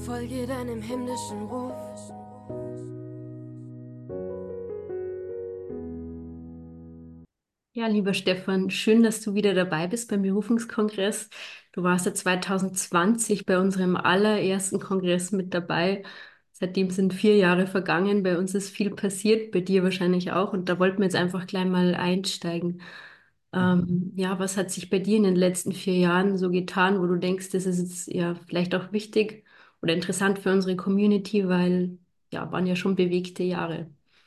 Folge deinem himmlischen Ruf. Ja, lieber Stefan, schön, dass du wieder dabei bist beim Berufungskongress. Du warst ja 2020 bei unserem allerersten Kongress mit dabei. Seitdem sind 4 Jahre vergangen. Bei uns ist viel passiert, bei dir wahrscheinlich auch. Und da wollten wir jetzt einfach gleich mal einsteigen. Ja, was hat sich bei dir in den letzten 4 Jahren so getan, wo du denkst, das ist jetzt ja vielleicht auch wichtig oder interessant für unsere Community, weil ja, waren ja schon bewegte Jahre.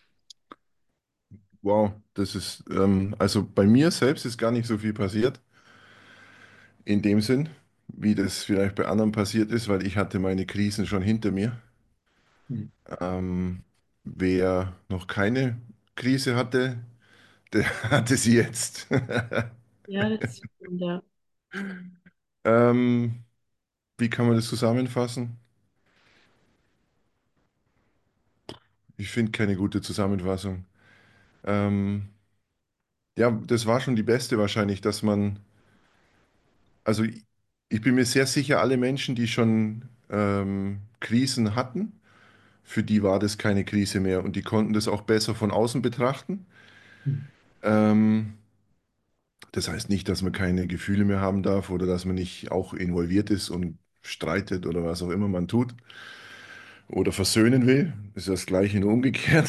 Wow, das ist, also bei mir selbst ist gar nicht so viel passiert, in dem Sinn, wie das vielleicht bei anderen passiert ist, weil ich hatte meine Krisen schon hinter mir. Hm. Wer noch keine Krise hatte, der hatte sie jetzt. Ja, das stimmt, ja. Ähm, Wie kann man das zusammenfassen? Ich finde keine gute Zusammenfassung. Ähm, ja, das war schon die beste wahrscheinlich, dass man, also ich bin mir sehr sicher, alle Menschen, die schon Krisen hatten, für die war das keine Krise mehr und die konnten das auch besser von außen betrachten. Ähm, Das heißt nicht, dass man keine Gefühle mehr haben darf oder dass man nicht auch involviert ist und streitet oder was auch immer man tut oder versöhnen will. Das ist das Gleiche nur umgekehrt.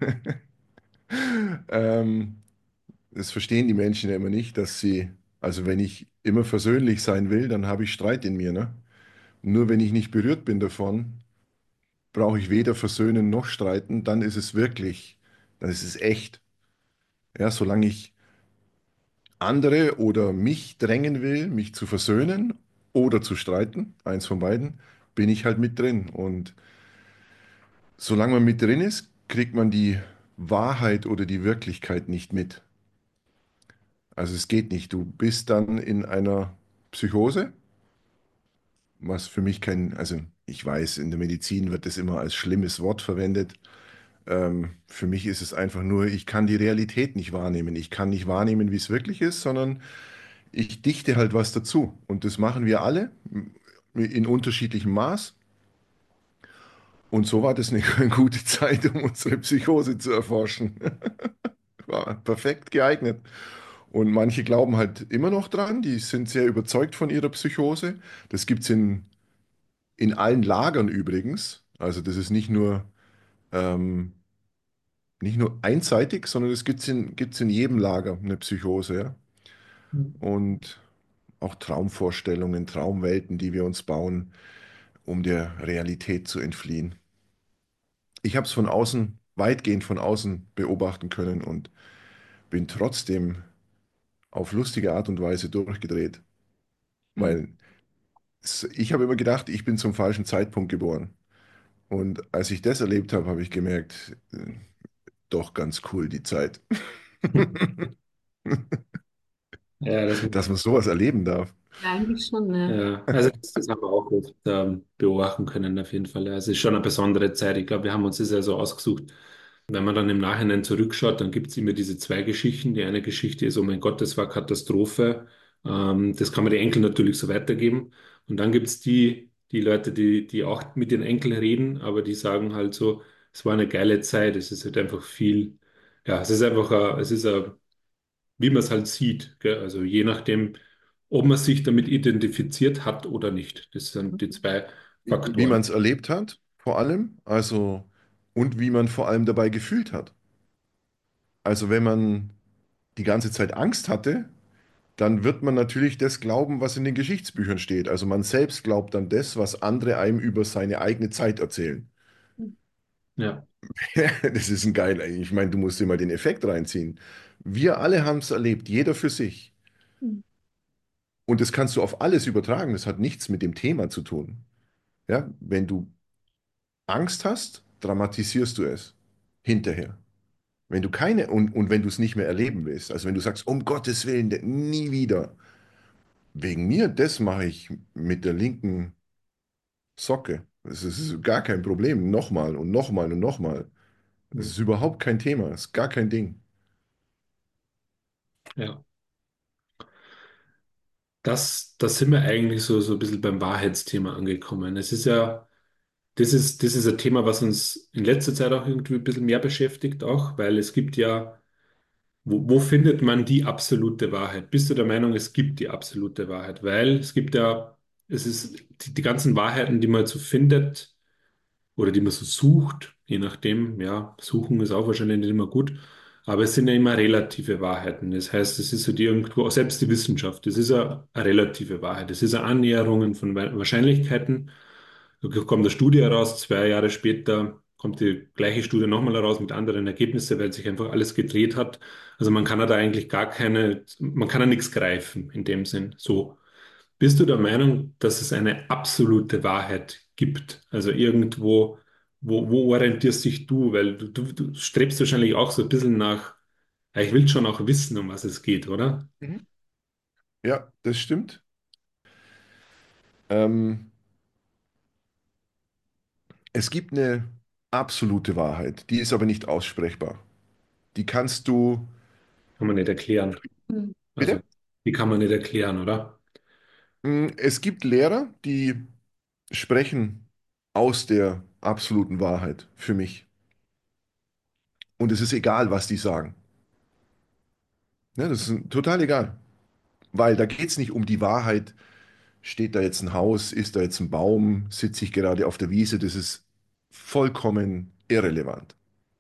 Ähm, Das verstehen die Menschen ja immer nicht, dass sie, also wenn ich immer versöhnlich sein will, dann habe ich Streit in mir, ne? Nur wenn ich nicht berührt bin davon, brauche ich weder versöhnen noch streiten, dann ist es wirklich, dann ist es echt. Ja, solange ich andere oder mich drängen will, mich zu versöhnen oder zu streiten, eins von beiden, bin ich halt mit drin. Und solange man mit drin ist, kriegt man die Wahrheit oder die Wirklichkeit nicht mit. Also es geht nicht. Du bist dann in einer Psychose, was für mich kein, also ich weiß, in der Medizin wird das immer als schlimmes Wort verwendet. Für mich ist es einfach nur, ich kann die Realität nicht wahrnehmen. Ich kann nicht wahrnehmen, wie es wirklich ist, sondern ich dichte halt was dazu. Und das machen wir alle in unterschiedlichem Maß. Und so war das eine gute Zeit, um unsere Psychose zu erforschen. War perfekt geeignet. Und manche glauben halt immer noch dran, die sind sehr überzeugt von ihrer Psychose. Das gibt es in allen Lagern übrigens. Also das ist ähm, nicht nur einseitig, sondern es gibt's in jedem Lager eine Psychose, ja. Und auch Traumvorstellungen, Traumwelten, die wir uns bauen, um der Realität zu entfliehen. Ich habe es von außen, weitgehend von außen beobachten können und bin trotzdem auf lustige Art und Weise durchgedreht, weil ich habe immer gedacht, ich bin zum falschen Zeitpunkt geboren. Und als ich das erlebt habe, habe ich gemerkt, doch ganz cool die Zeit, Ja, dass man sowas erleben darf. Ja, eigentlich schon, ne? ja, also das haben wir auch oft beobachten können, auf jeden Fall. Ja, es ist schon eine besondere Zeit. Ich glaube, wir haben uns das ja so ausgesucht. Wenn man dann im Nachhinein zurückschaut, dann gibt es immer diese zwei Geschichten. Die eine Geschichte ist, oh mein Gott, das war Katastrophe. Das kann man den Enkeln natürlich so weitergeben. Und dann gibt es die Leute, die auch mit den Enkeln reden, aber die sagen halt so, es war eine geile Zeit. Es ist halt einfach viel, ja, es ist einfach, es ist wie man es halt sieht. Gell? Also je nachdem, ob man sich damit identifiziert hat oder nicht. Das sind die zwei Wie Faktoren. man es erlebt hat, vor allem, also, und wie man vor allem dabei gefühlt hat. Also, wenn man die ganze Zeit Angst hatte, dann wird man natürlich das glauben, was in den Geschichtsbüchern steht. Also, man selbst glaubt dann das, was andere einem über seine eigene Zeit erzählen. Ja, Das ist ein geiler, ich meine, du musst dir mal den Effekt reinziehen. Wir alle haben es erlebt, jeder für sich. Und das kannst du auf alles übertragen. Das hat nichts mit dem Thema zu tun. Ja, wenn du Angst hast, dramatisierst du es hinterher. Wenn du keine und wenn du es nicht mehr erleben willst, also wenn du sagst, um Gottes Willen, nie wieder, wegen mir, das mache ich mit der linken Socke. Das ist gar kein Problem. Nochmal und nochmal und nochmal. Das ist überhaupt kein Thema. Das ist gar kein Ding. ja. Das sind wir eigentlich so ein bisschen beim Wahrheitsthema angekommen. Es ist ja das ist ein Thema, was uns in letzter Zeit auch irgendwie ein bisschen mehr beschäftigt, auch, weil es gibt ja, wo findet man die absolute Wahrheit? Bist du der Meinung, es gibt die absolute Wahrheit? Weil es gibt ja, es ist die ganzen Wahrheiten, die man so findet oder die man so sucht, je nachdem, ja, suchen ist auch wahrscheinlich nicht immer gut, aber es sind ja immer relative Wahrheiten. Das heißt, es ist so die irgendwo, selbst die Wissenschaft, das ist eine relative Wahrheit. Das ist eine Annäherung von Wahrscheinlichkeiten. Da kommt eine Studie heraus, 2 Jahre später kommt die gleiche Studie nochmal heraus mit anderen Ergebnissen, weil sich einfach alles gedreht hat. Also man kann ja da eigentlich gar keine, man kann ja nichts greifen in dem Sinn. So. Bist du der Meinung, dass es eine absolute Wahrheit gibt? Also irgendwo, wo orientierst dich du? Weil du strebst wahrscheinlich auch so ein bisschen nach, ja, ich will schon auch wissen, um was es geht, oder? Mhm. Ja, das stimmt. Ähm, Es gibt eine absolute Wahrheit, die ist aber nicht aussprechbar. Die kannst du, Kann man nicht erklären. Also, bitte? die kann man nicht erklären, oder? Es gibt Lehrer, die sprechen aus der absoluten Wahrheit für mich. Und es ist egal, was die sagen. Ne, das ist total egal. Weil da geht es nicht um die Wahrheit, steht da jetzt ein Haus, ist da jetzt ein Baum, sitze ich gerade auf der Wiese, das ist vollkommen irrelevant.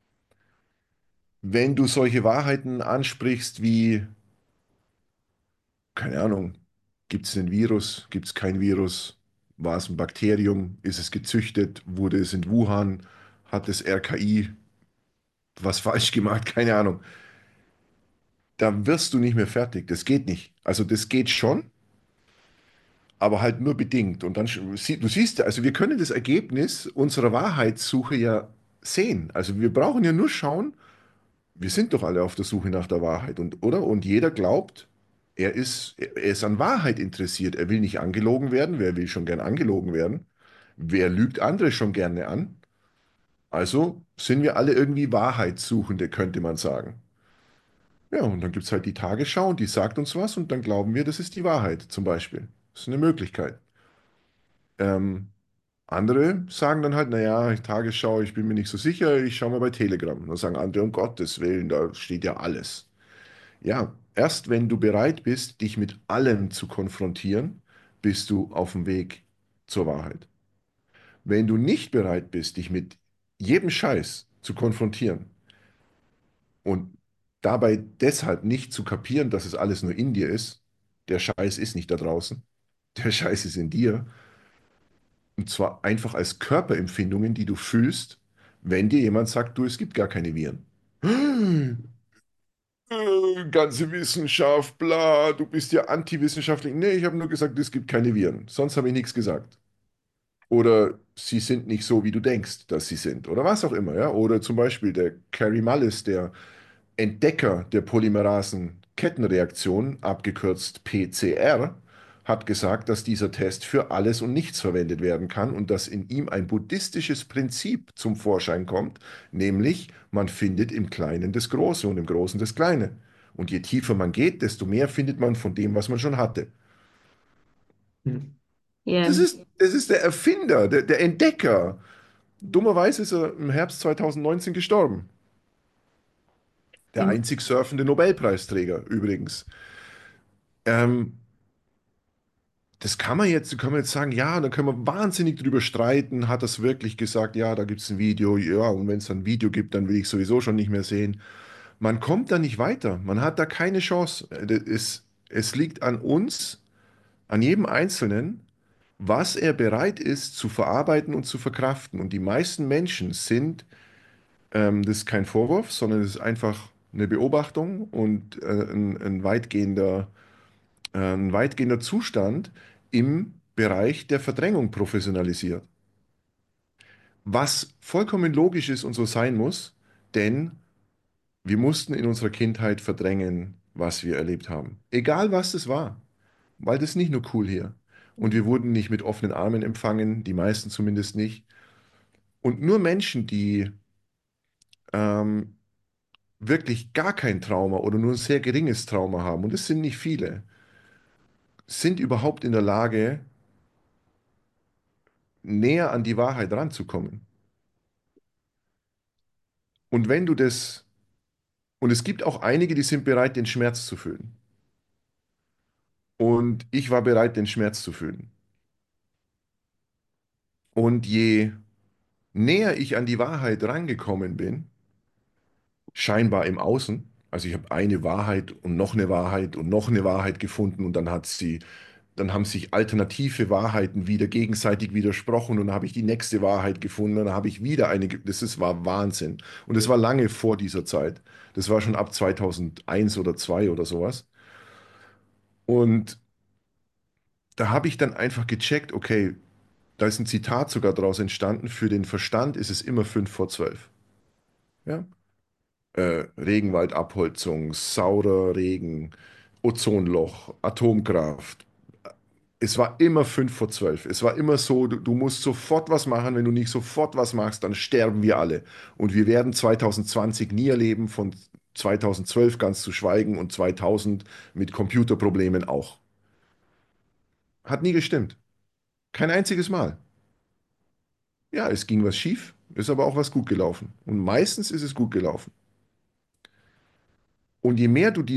Wenn du solche Wahrheiten ansprichst wie, keine Ahnung, gibt es einen Virus, gibt es kein Virus, war es ein Bakterium, ist es gezüchtet, wurde es in Wuhan, hat das RKI was falsch gemacht, keine Ahnung. Da wirst du nicht mehr fertig, das geht nicht. Also das geht schon, aber halt nur bedingt. Und dann, du siehst ja, also wir können das Ergebnis unserer Wahrheitssuche ja sehen. Also wir brauchen ja nur schauen, wir sind doch alle auf der Suche nach der Wahrheit, und, oder? Und jeder glaubt, er ist an Wahrheit interessiert. Er will nicht angelogen werden. Wer will schon gern angelogen werden? Wer lügt andere schon gerne an? Also sind wir alle irgendwie Wahrheitssuchende, könnte man sagen. Ja, und dann gibt es halt die Tagesschau und die sagt uns was und dann glauben wir, das ist die Wahrheit zum Beispiel. Das ist eine Möglichkeit. Ähm, Andere sagen dann halt, naja, Tagesschau, ich bin mir nicht so sicher, ich schaue mal bei Telegram. Dann sagen andere, um Gottes Willen, da steht ja alles. Ja, erst wenn du bereit bist, dich mit allem zu konfrontieren, bist du auf dem Weg zur Wahrheit. Wenn du nicht bereit bist, dich mit jedem Scheiß zu konfrontieren und dabei deshalb nicht zu kapieren, dass es alles nur in dir ist, der Scheiß ist nicht da draußen, der Scheiß ist in dir, und zwar einfach als Körperempfindungen, die du fühlst, wenn dir jemand sagt, du, es gibt gar keine Viren. Ganze Wissenschaft, bla, du bist ja antiwissenschaftlich. Nee, ich habe nur gesagt, es gibt keine Viren. Sonst habe ich nichts gesagt. Oder sie sind nicht so, wie du denkst, dass sie sind. Oder was auch immer, ja. Oder zum Beispiel der Kary Mullis, der Entdecker der Polymerasen-Kettenreaktion, abgekürzt PCR, hat gesagt, dass dieser Test für alles und nichts verwendet werden kann und dass in ihm ein buddhistisches Prinzip zum Vorschein kommt, nämlich man findet im Kleinen das Große und im Großen das Kleine. Und je tiefer man geht, desto mehr findet man von dem, was man schon hatte. Hm. Ja, Das ist der Erfinder, der Entdecker. Dummerweise ist er im Herbst 2019 gestorben. Der im, einzig surfende Nobelpreisträger übrigens. Ähm, Das kann man jetzt sagen, ja, da können wir wahnsinnig drüber streiten. Hat das wirklich gesagt? Ja, da gibt es ein Video. Ja, und wenn es dann ein Video gibt, dann will ich sowieso schon nicht mehr sehen. Man kommt da nicht weiter. Man hat da keine Chance. Es liegt an uns, an jedem Einzelnen, was er bereit ist zu verarbeiten und zu verkraften. Und die meisten Menschen sind, das ist kein Vorwurf, sondern es ist einfach eine Beobachtung und ein weitgehender Zustand im Bereich der Verdrängung professionalisiert. Was vollkommen logisch ist und so sein muss, denn wir mussten in unserer Kindheit verdrängen, was wir erlebt haben. Egal was es war, weil das ist nicht nur cool hier. Und wir wurden nicht mit offenen Armen empfangen, die meisten zumindest nicht. Und nur Menschen, die ähm, wirklich gar kein Trauma oder nur ein sehr geringes Trauma haben, und es sind nicht viele, sind überhaupt in der Lage, näher an die Wahrheit ranzukommen. Und wenn du das, und es gibt auch einige, die sind bereit, den Schmerz zu fühlen. Und ich war bereit, den Schmerz zu fühlen. Und je näher ich an die Wahrheit rangekommen bin, scheinbar im Außen, also ich habe eine Wahrheit und noch eine Wahrheit und noch eine Wahrheit gefunden und dann haben sich alternative Wahrheiten wieder gegenseitig widersprochen und dann habe ich die nächste Wahrheit gefunden, dann habe ich wieder war Wahnsinn. Und das war lange vor dieser Zeit. Das war schon ab 2001 oder 2 oder sowas. Und da habe ich dann einfach gecheckt, okay, da ist ein Zitat sogar daraus entstanden, für den Verstand ist es immer 5 vor 12. Ja? Regenwaldabholzung, saurer Regen, Ozonloch, Atomkraft. Es war immer 5 vor 12. Es war immer so, du musst sofort was machen. Wenn du nicht sofort was machst, dann sterben wir alle. Und wir werden 2020 nie erleben, von 2012 ganz zu schweigen und 2000 mit Computerproblemen auch. Hat nie gestimmt. Kein einziges Mal. Ja, es ging was schief, ist aber auch was gut gelaufen. Und meistens ist es gut gelaufen. Und je mehr du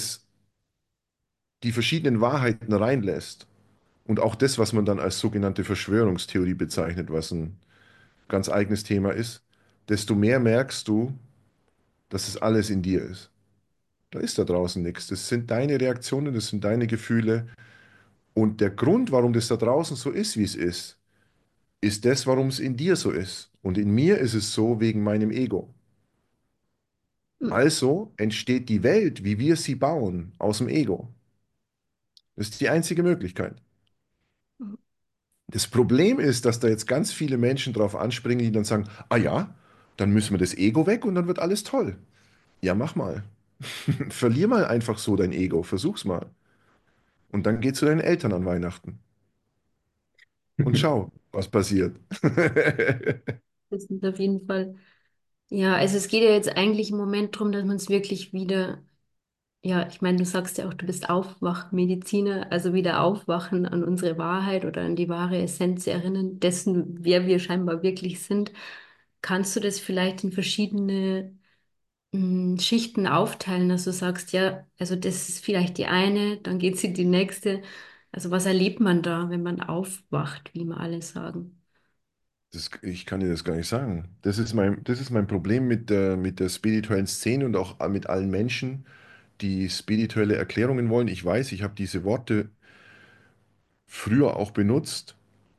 die verschiedenen Wahrheiten reinlässt und auch das, was man dann als sogenannte Verschwörungstheorie bezeichnet, was ein ganz eigenes Thema ist, desto mehr merkst du, dass es alles in dir ist. Da ist da draußen nichts. Das sind deine Reaktionen, das sind deine Gefühle. Und der Grund, warum das da draußen so ist, wie es ist das, warum es in dir so ist. Und in mir ist es so wegen meinem Ego. Hm. Also entsteht die Welt, wie wir sie bauen, aus dem Ego. Das ist die einzige Möglichkeit. Das Problem ist, dass da jetzt ganz viele Menschen drauf anspringen, die dann sagen, ah ja, dann müssen wir das Ego weg und dann wird alles toll. Ja, mach mal. Verlier mal einfach so dein Ego, versuch's mal. Und dann geh zu deinen Eltern an Weihnachten und schau, was passiert. Das ist auf jeden Fall. Ja, also es geht ja jetzt eigentlich im Moment darum, dass man es wirklich wieder, ja, ich meine, du sagst ja auch, du bist Aufwachmediziner, also wieder aufwachen an unsere Wahrheit oder an die wahre Essenz erinnern, dessen, wer wir scheinbar wirklich sind. Kannst du das vielleicht in verschiedene Schichten aufteilen, dass du sagst, ja, also das ist vielleicht die eine, dann geht sie die nächste. Also was erlebt man da, wenn man aufwacht, wie wir alle sagen? Ich kann dir das gar nicht sagen. Das ist mein Problem mit der spirituellen Szene und auch mit allen Menschen, die spirituelle Erklärungen wollen. Ich weiß, ich habe diese Worte früher auch benutzt.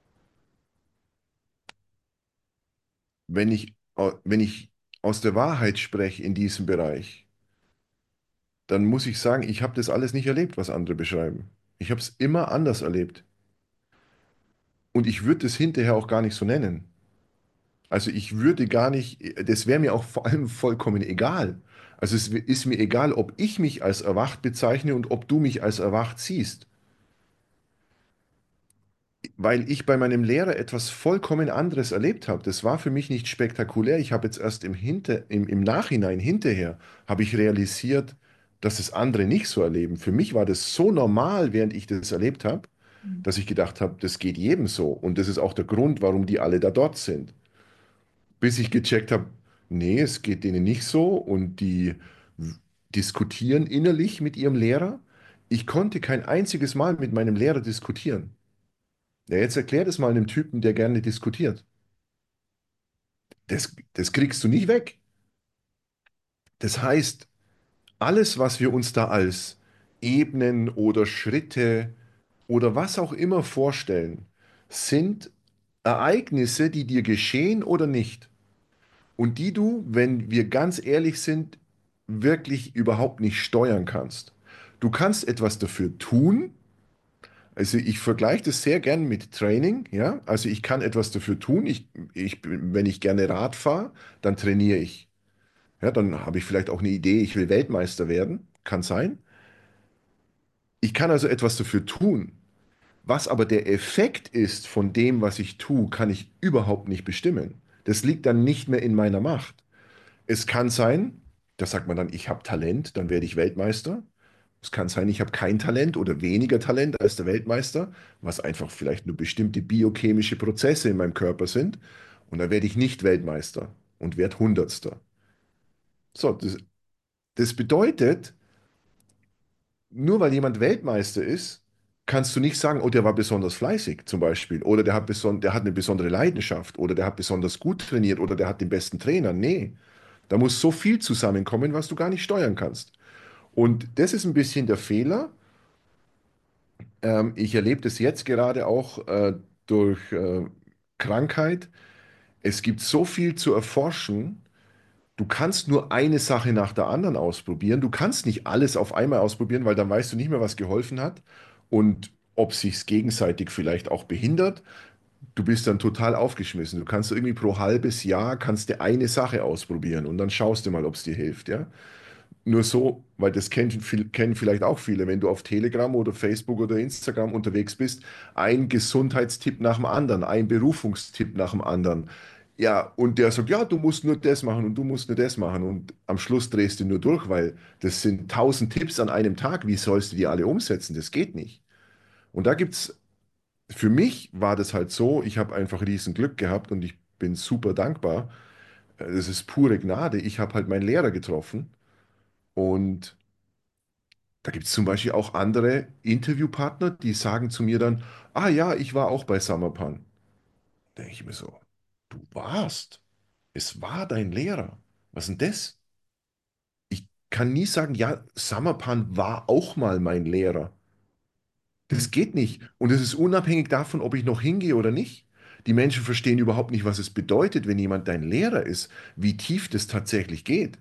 Wenn ich aus der Wahrheit spreche in diesem Bereich, dann muss ich sagen, ich habe das alles nicht erlebt, was andere beschreiben. Ich habe es immer anders erlebt. Und ich würde es hinterher auch gar nicht so nennen. Also ich würde gar nicht, das wäre mir auch vor allem vollkommen egal. Also es ist mir egal, ob ich mich als erwacht bezeichne und ob du mich als erwacht siehst. Weil ich bei meinem Lehrer etwas vollkommen anderes erlebt habe. Das war für mich nicht spektakulär. Ich habe jetzt erst im Nachhinein, hinterher, habe ich realisiert, dass es andere nicht so erleben. Für mich war das so normal, während ich das erlebt habe, dass ich gedacht habe, das geht jedem so. Und das ist auch der Grund, warum die alle da dort sind. Bis ich gecheckt habe, nee, es geht denen nicht so und die diskutieren innerlich mit ihrem Lehrer. Ich konnte kein einziges Mal mit meinem Lehrer diskutieren. Ja, jetzt erklär das mal einem Typen, der gerne diskutiert. Das kriegst du nicht weg. Das heißt, alles, was wir uns da als Ebenen oder Schritte oder was auch immer vorstellen, sind Ereignisse, die dir geschehen oder nicht. Und die du, wenn wir ganz ehrlich sind, wirklich überhaupt nicht steuern kannst. Du kannst etwas dafür tun. Also ich vergleiche das sehr gern mit Training, ja. Also ich kann etwas dafür tun. Wenn ich gerne Rad fahre, dann trainiere ich. Ja, dann habe ich vielleicht auch eine Idee, ich will Weltmeister werden. Kann sein. Ich kann also etwas dafür tun. Was aber der Effekt ist von dem, was ich tue, kann ich überhaupt nicht bestimmen. Das liegt dann nicht mehr in meiner Macht. Es kann sein, da sagt man dann, ich habe Talent, dann werde ich Weltmeister. Es kann sein, ich habe kein Talent oder weniger Talent als der Weltmeister, was einfach vielleicht nur bestimmte biochemische Prozesse in meinem Körper sind. Und dann werde ich nicht Weltmeister und werde Hundertster. So, das bedeutet, nur weil jemand Weltmeister ist, kannst du nicht sagen, oh, der war besonders fleißig zum Beispiel, oder der hat eine besondere Leidenschaft, oder der hat besonders gut trainiert, oder der hat den besten Trainer. Nee, da muss so viel zusammenkommen, was du gar nicht steuern kannst. Und das ist ein bisschen der Fehler. Ich erlebe das jetzt gerade auch durch Krankheit. Es gibt so viel zu erforschen. Du kannst nur eine Sache nach der anderen ausprobieren. Du kannst nicht alles auf einmal ausprobieren, weil dann weißt du nicht mehr, was geholfen hat und ob sich's gegenseitig vielleicht auch behindert. Du bist dann total aufgeschmissen. Du kannst irgendwie pro halbes Jahr kannst du eine Sache ausprobieren und dann schaust du mal, ob es dir hilft, ja? Nur so, weil das kennen vielleicht auch viele, wenn du auf Telegram oder Facebook oder Instagram unterwegs bist, ein Gesundheitstipp nach dem anderen, ein Berufungstipp nach dem anderen. Ja, und der sagt, ja, du musst nur das machen und du musst nur das machen. Und am Schluss drehst du nur durch, weil das sind 1000 Tipps an einem Tag. Wie sollst du die alle umsetzen? Das geht nicht. Und da gibt's, für mich war das halt so, ich habe einfach riesen Glück gehabt und ich bin super dankbar. Das ist pure Gnade. Ich habe halt meinen Lehrer getroffen und da gibt es zum Beispiel auch andere Interviewpartner, die sagen zu mir dann, ah ja, ich war auch bei Samarpan. Da denke ich mir so, du warst. Es war dein Lehrer. Was ist denn das? Ich kann nie sagen, ja, Samarpan war auch mal mein Lehrer. Hm. Das geht nicht. Und es ist unabhängig davon, ob ich noch hingehe oder nicht. Die Menschen verstehen überhaupt nicht, was es bedeutet, wenn jemand dein Lehrer ist, wie tief das tatsächlich geht.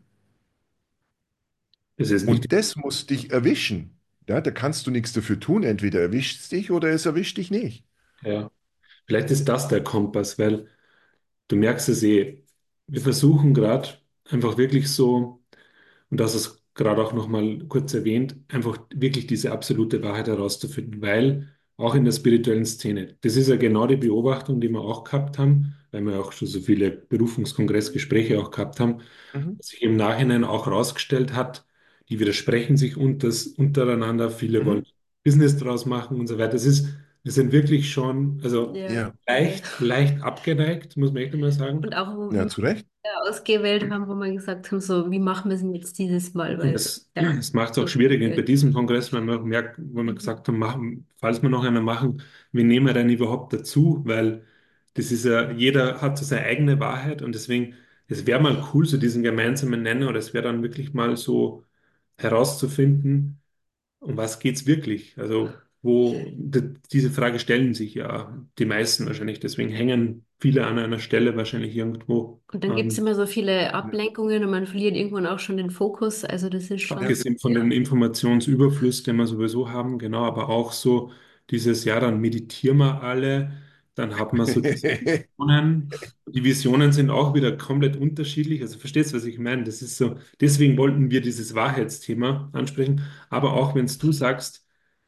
Das ist nicht, Und das muss dich erwischen. Ja, da kannst du nichts dafür tun. Entweder erwischt es dich oder es erwischt dich nicht. ja. Vielleicht ist das der Kompass, weil du merkst es eh. Wir versuchen gerade einfach wirklich so, und das ist gerade auch nochmal kurz erwähnt, einfach wirklich diese absolute Wahrheit herauszufinden, weil auch in der spirituellen Szene, das ist ja genau die Beobachtung, die wir auch gehabt haben, weil wir auch schon so viele Berufungskongressgespräche auch gehabt haben, Mhm. dass sich im Nachhinein auch herausgestellt hat, die widersprechen sich untereinander, viele wollen Mhm. Business draus machen und so weiter. Wir sind wirklich schon, also Ja, Ja, voll. leicht abgeneigt, muss man echt mal sagen. Und auch, wo ja, wir zu Recht. ausgewählt haben, wo wir gesagt haben, so, wie machen wir es denn jetzt dieses Mal? Und Weil, ja, das macht es auch so schwierig. Und bei geil. diesem Kongress, wenn wir merkt, wo wir Mhm. gesagt haben, machen, falls wir noch einen machen, wen nehmen wir denn überhaupt dazu? Weil das ist ja, jeder hat so seine eigene Wahrheit und deswegen, es wäre mal cool, so diesen gemeinsamen Nenner, oder es wäre dann wirklich mal so herauszufinden, um was geht's wirklich? Also, diese Frage stellen sich ja die meisten wahrscheinlich, deswegen hängen viele an einer Stelle wahrscheinlich irgendwo. Und dann gibt es immer so viele Ablenkungen und man verliert irgendwann auch schon den Fokus. Also das ist schon, Ja, Abgesehen von ja. dem Informationsüberfluss, den wir sowieso haben, genau, aber auch so dieses, ja, dann meditieren wir alle, dann hat man so diese Visionen. Die Visionen sind auch wieder komplett unterschiedlich. Also verstehst du, was ich meine? Das ist so, deswegen wollten wir dieses Wahrheitsthema ansprechen. Aber auch wenn du sagst,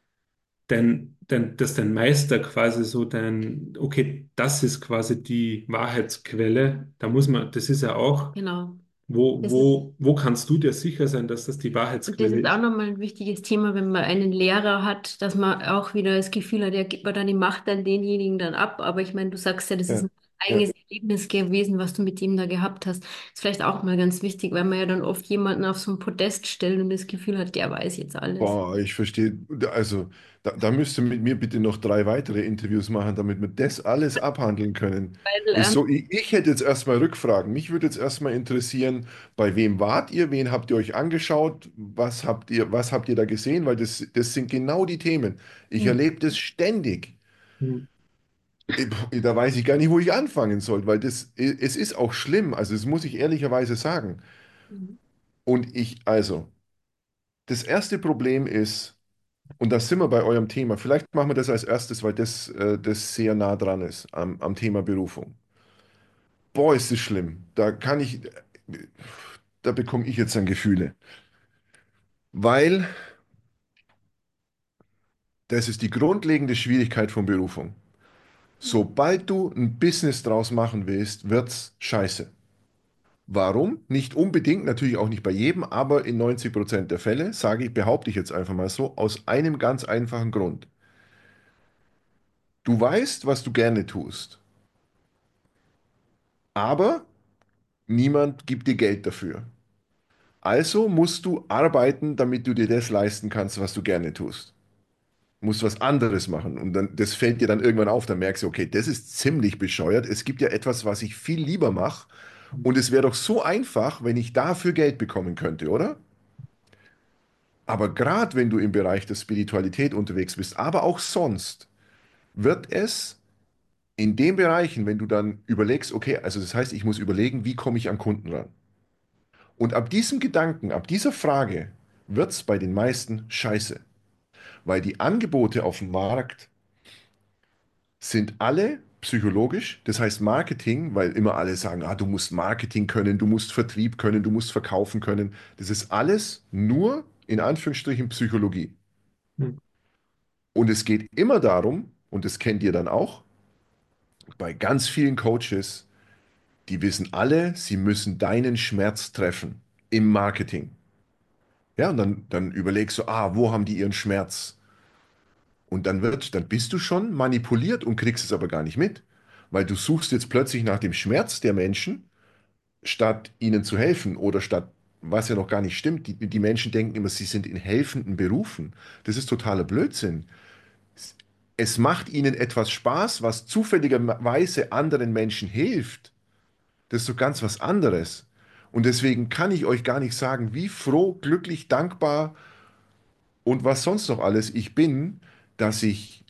dass dein Meister quasi so okay, das ist quasi die Wahrheitsquelle, da muss man, das ist ja auch, Genau. Das ist, wo kannst du dir sicher sein, dass das die und das Wahrheitsquelle ist auch ist? nochmal ein wichtiges Thema, wenn man einen Lehrer hat, dass man auch wieder das Gefühl hat, ja, gibt man dann die Macht an denjenigen dann ab. Aber ich meine, du sagst ja, das ist ja, ein ja. eigenes Erlebnis gewesen, was du mit ihm da gehabt hast. Ist vielleicht auch mal ganz wichtig, weil man ja dann oft jemanden auf so ein Podest stellt und das Gefühl hat, der weiß jetzt alles. Boah, ich verstehe. Also, da müsst ihr mit mir bitte noch 3 weitere Interviews machen, damit wir das alles abhandeln können. Weil, Ist so, ich hätte jetzt erstmal Rückfragen. Mich würde jetzt erstmal interessieren, bei wem wart ihr? Wen habt ihr euch angeschaut? Was habt ihr da gesehen? Weil das sind genau die Themen. Ich hm, erlebe das ständig. Hm. Da weiß ich gar nicht, wo ich anfangen soll, weil es ist auch schlimm. Also, das muss ich ehrlicherweise sagen. hm, Und das erste Problem ist, und da sind wir bei eurem Thema. Vielleicht machen wir das als erstes, weil das sehr nah dran ist am Thema Berufung. Boah, ist das schlimm. Da bekomme ich jetzt dann Gefühle. Weil das ist die grundlegende Schwierigkeit von Berufung. Sobald du ein Business draus machen willst, wird's scheiße. Warum? Nicht unbedingt, natürlich auch nicht bei jedem, aber in 90% der Fälle, sage ich, behaupte ich jetzt einfach mal so, aus einem ganz einfachen Grund. Du weißt, was du gerne tust, aber niemand gibt dir Geld dafür. Also musst du arbeiten, damit du dir das leisten kannst, was du gerne tust. Musst was anderes machen und dann, das fällt dir dann irgendwann auf, dann merkst du, okay, das ist ziemlich bescheuert. Es gibt ja etwas, was ich viel lieber mache und es wäre doch so einfach, wenn ich dafür Geld bekommen könnte, oder? Aber gerade wenn du im Bereich der Spiritualität unterwegs bist, aber auch sonst, wird es in den Bereichen, wenn du dann überlegst, okay, also das heißt, ich muss überlegen, wie komme ich an Kunden ran? Und ab diesem Gedanken, ab dieser Frage, wird es bei den meisten scheiße, weil die Angebote auf dem Markt sind alle psychologisch, das heißt Marketing, weil immer alle sagen, du musst Marketing können, du musst Vertrieb können, du musst verkaufen können. Das ist alles nur in Anführungsstrichen Psychologie. Mhm. Und es geht immer darum, und das kennt ihr dann auch, bei ganz vielen Coaches, die wissen alle, sie müssen deinen Schmerz treffen im Marketing. Ja, und dann überlegst du, wo haben die ihren Schmerz? Und dann bist du schon manipuliert und kriegst es aber gar nicht mit. Weil du suchst jetzt plötzlich nach dem Schmerz der Menschen, statt ihnen zu helfen oder statt, was ja noch gar nicht stimmt. Die Menschen denken immer, sie sind in helfenden Berufen. Das ist totaler Blödsinn. Es macht ihnen etwas Spaß, was zufälligerweise anderen Menschen hilft. Das ist so ganz was anderes. Und deswegen kann ich euch gar nicht sagen, wie froh, glücklich, dankbar und was sonst noch alles ich bin, dass ich,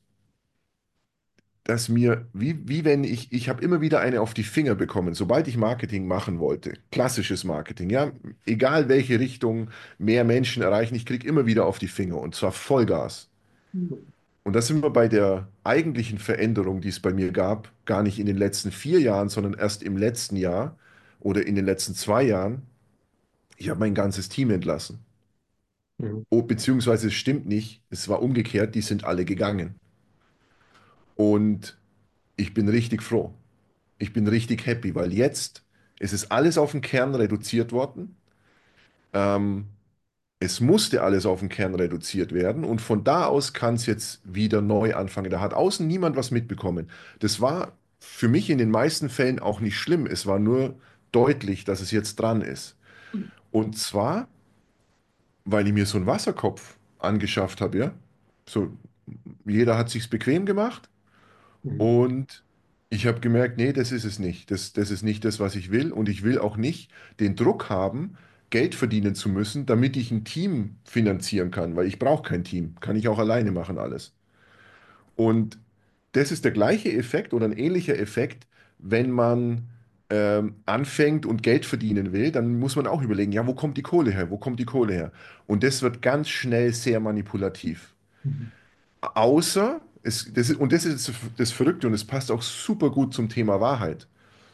dass mir, wie wenn ich habe immer wieder eine auf die Finger bekommen, sobald ich Marketing machen wollte. Klassisches Marketing, ja. Egal welche Richtung, mehr Menschen erreichen, ich kriege immer wieder auf die Finger und zwar Vollgas. Und da sind wir bei der eigentlichen Veränderung, die es bei mir gab, gar nicht in den letzten 4 Jahren, sondern erst im letzten Jahr oder in den letzten 2 Jahren. Ich habe mein ganzes Team entlassen. Mhm. Oh, beziehungsweise es stimmt nicht, es war umgekehrt, die sind alle gegangen. Und ich bin richtig froh. Ich bin richtig happy, weil jetzt ist es alles auf den Kern reduziert worden. Ähm, Es musste alles auf den Kern reduziert werden und von da aus kann es jetzt wieder neu anfangen. Da hat außen niemand was mitbekommen. Das war für mich in den meisten Fällen auch nicht schlimm. Es war nur deutlich, dass es jetzt dran ist. Und zwar, weil ich mir so einen Wasserkopf angeschafft habe, ja. So, jeder hat sich's bequem gemacht Mhm. und ich habe gemerkt, nee, das ist es nicht. Das ist nicht das, was ich will. Und ich will auch nicht den Druck haben, Geld verdienen zu müssen, damit ich ein Team finanzieren kann, weil ich brauche kein Team. Kann ich auch alleine machen alles. Und das ist der gleiche Effekt oder ein ähnlicher Effekt, wenn man anfängt und Geld verdienen will, dann muss man auch überlegen, ja, wo kommt die Kohle her? Wo kommt die Kohle her? Und das wird ganz schnell sehr manipulativ. Mhm. Außer, und das ist das Verrückte und es passt auch super gut zum Thema Wahrheit.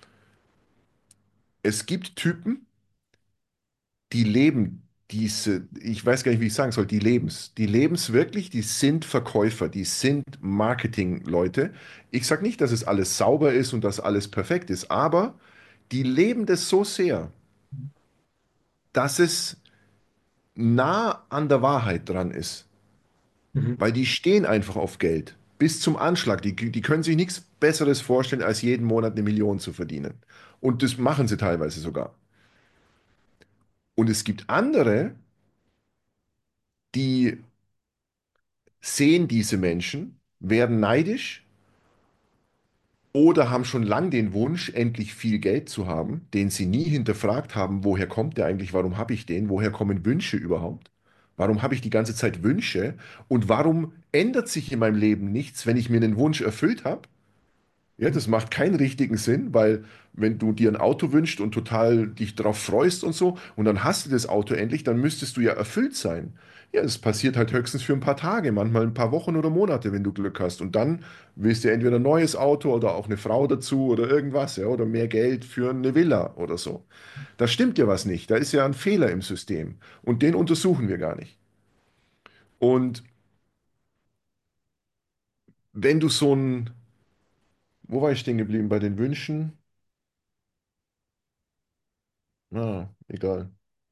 Es gibt Typen, die leben ich weiß gar nicht, wie ich sagen soll, die leben's wirklich, die sind Verkäufer, die sind Marketingleute. Ich sage nicht, dass es alles sauber ist und dass alles perfekt ist, aber die leben das so sehr, dass es nah an der Wahrheit dran ist. Mhm. Weil die stehen einfach auf Geld. Bis zum Anschlag. Die können sich nichts Besseres vorstellen, als jeden Monat 1 Million zu verdienen. Und das machen sie teilweise sogar. Und es gibt andere, die sehen diese Menschen, werden neidisch oder haben schon lang den Wunsch, endlich viel Geld zu haben, den sie nie hinterfragt haben, woher kommt der eigentlich, warum habe ich den, woher kommen Wünsche überhaupt? Warum habe ich die ganze Zeit Wünsche? Und warum ändert sich in meinem Leben nichts, wenn ich mir einen Wunsch erfüllt habe? Ja, das macht keinen richtigen Sinn, weil wenn du dir ein Auto wünschst und total dich drauf freust und so, und dann hast du das Auto endlich, dann müsstest du ja erfüllt sein. Ja, das passiert halt höchstens für ein paar Tage, manchmal ein paar Wochen oder Monate, wenn du Glück hast. Und dann willst du entweder ein neues Auto oder auch eine Frau dazu oder irgendwas, ja, oder mehr Geld für eine Villa oder so. Da stimmt ja was nicht. Da ist ja ein Fehler im System. Und den untersuchen wir gar nicht. Und wenn du so ein, wo war ich stehen geblieben bei den Wünschen? Ah, egal.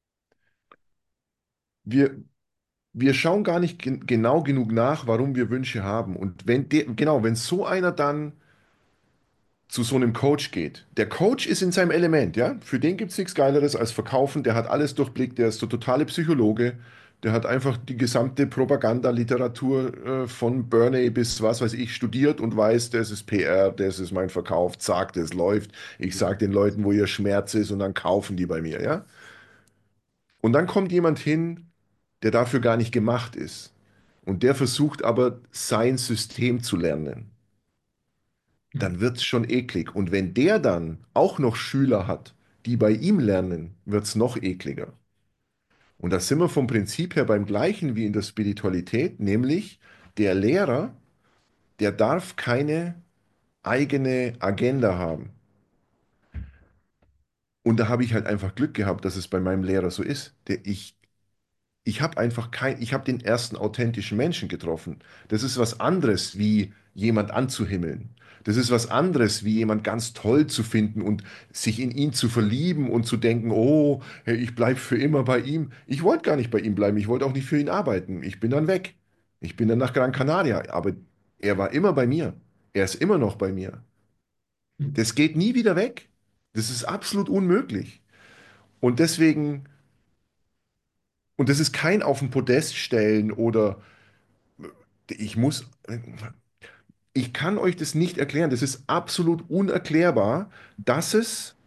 Wir, wir schauen gar nicht genau genug nach, warum wir Wünsche haben. Und genau, wenn so einer dann zu so einem Coach geht. Der Coach ist in seinem Element, ja. Für den gibt es nichts Geileres als Verkaufen. Der hat alles durchblickt, der ist der totale Psychologe. Der hat einfach die gesamte Propagandaliteratur von Burney bis was weiß ich studiert und weiß, das ist PR, das ist mein Verkauf, zack, das läuft. Ich sage den Leuten, wo ihr Schmerz ist und dann kaufen die bei mir, ja. Und dann kommt jemand hin, der dafür gar nicht gemacht ist. Und der versucht aber sein System zu lernen. Dann wird es schon eklig. Und wenn der dann auch noch Schüler hat, die bei ihm lernen, wird es noch ekliger. Und da sind wir vom Prinzip her beim gleichen wie in der Spiritualität, nämlich der Lehrer, der darf keine eigene Agenda haben. Und da habe ich halt einfach Glück gehabt, dass es bei meinem Lehrer so ist. Ich habe einfach ich habe den ersten authentischen Menschen getroffen. Das ist was anderes, wie jemand anzuhimmeln. Das ist was anderes, wie jemand ganz toll zu finden und sich in ihn zu verlieben und zu denken, oh, hey, ich bleibe für immer bei ihm. Ich wollte gar nicht bei ihm bleiben. Ich wollte auch nicht für ihn arbeiten. Ich bin dann weg. Ich bin dann nach Gran Canaria. Aber er war immer bei mir. Er ist immer noch bei mir. Das geht nie wieder weg. Das ist absolut unmöglich. Und deswegen, und das ist kein auf den Podest stellen oder ich muss, ich kann euch das nicht erklären. Das ist absolut unerklärbar, dass es,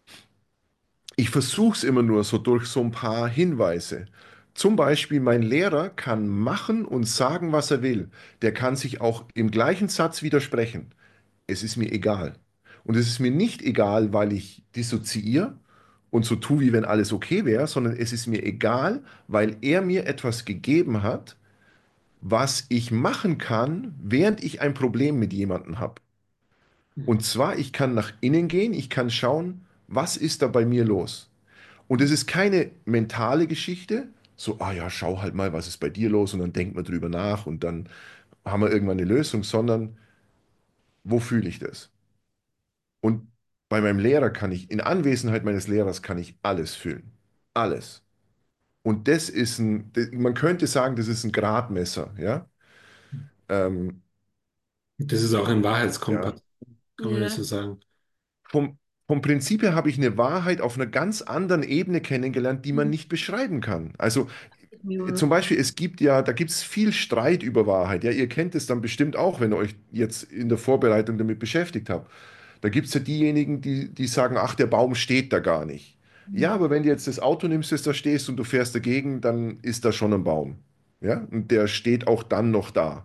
ich versuche es immer nur so durch so ein paar Hinweise. Zum Beispiel, mein Lehrer kann machen und sagen, was er will. Der kann sich auch im gleichen Satz widersprechen. Es ist mir egal. Und es ist mir nicht egal, weil ich dissoziiere und so tue, wie wenn alles okay wäre, sondern es ist mir egal, weil er mir etwas gegeben hat, was ich machen kann, während ich ein Problem mit jemandem habe. Und zwar, ich kann nach innen gehen, ich kann schauen, was ist da bei mir los. Und es ist keine mentale Geschichte, so, ah ja, schau halt mal, was ist bei dir los und dann denkt man drüber nach und dann haben wir irgendwann eine Lösung, sondern wo fühle ich das? Und bei meinem Lehrer kann ich, in Anwesenheit meines Lehrers kann ich alles fühlen. Alles. Und das ist man könnte sagen, das ist ein Gradmesser, ja? Ähm, Das ist auch ein ja. Wahrheitskompass, kann man das Ja, so sagen. Vom Prinzip her habe ich eine Wahrheit auf einer ganz anderen Ebene kennengelernt, die man nicht beschreiben kann. Also zum Beispiel, da gibt es viel Streit über Wahrheit. Ja, ihr kennt es dann bestimmt auch, wenn ihr euch jetzt in der Vorbereitung damit beschäftigt habt. Da gibt es ja diejenigen, die sagen, ach, der Baum steht da gar nicht. Ja, aber wenn du jetzt das Auto nimmst, das da stehst und du fährst dagegen, dann ist da schon ein Baum. Ja, und der steht auch dann noch da.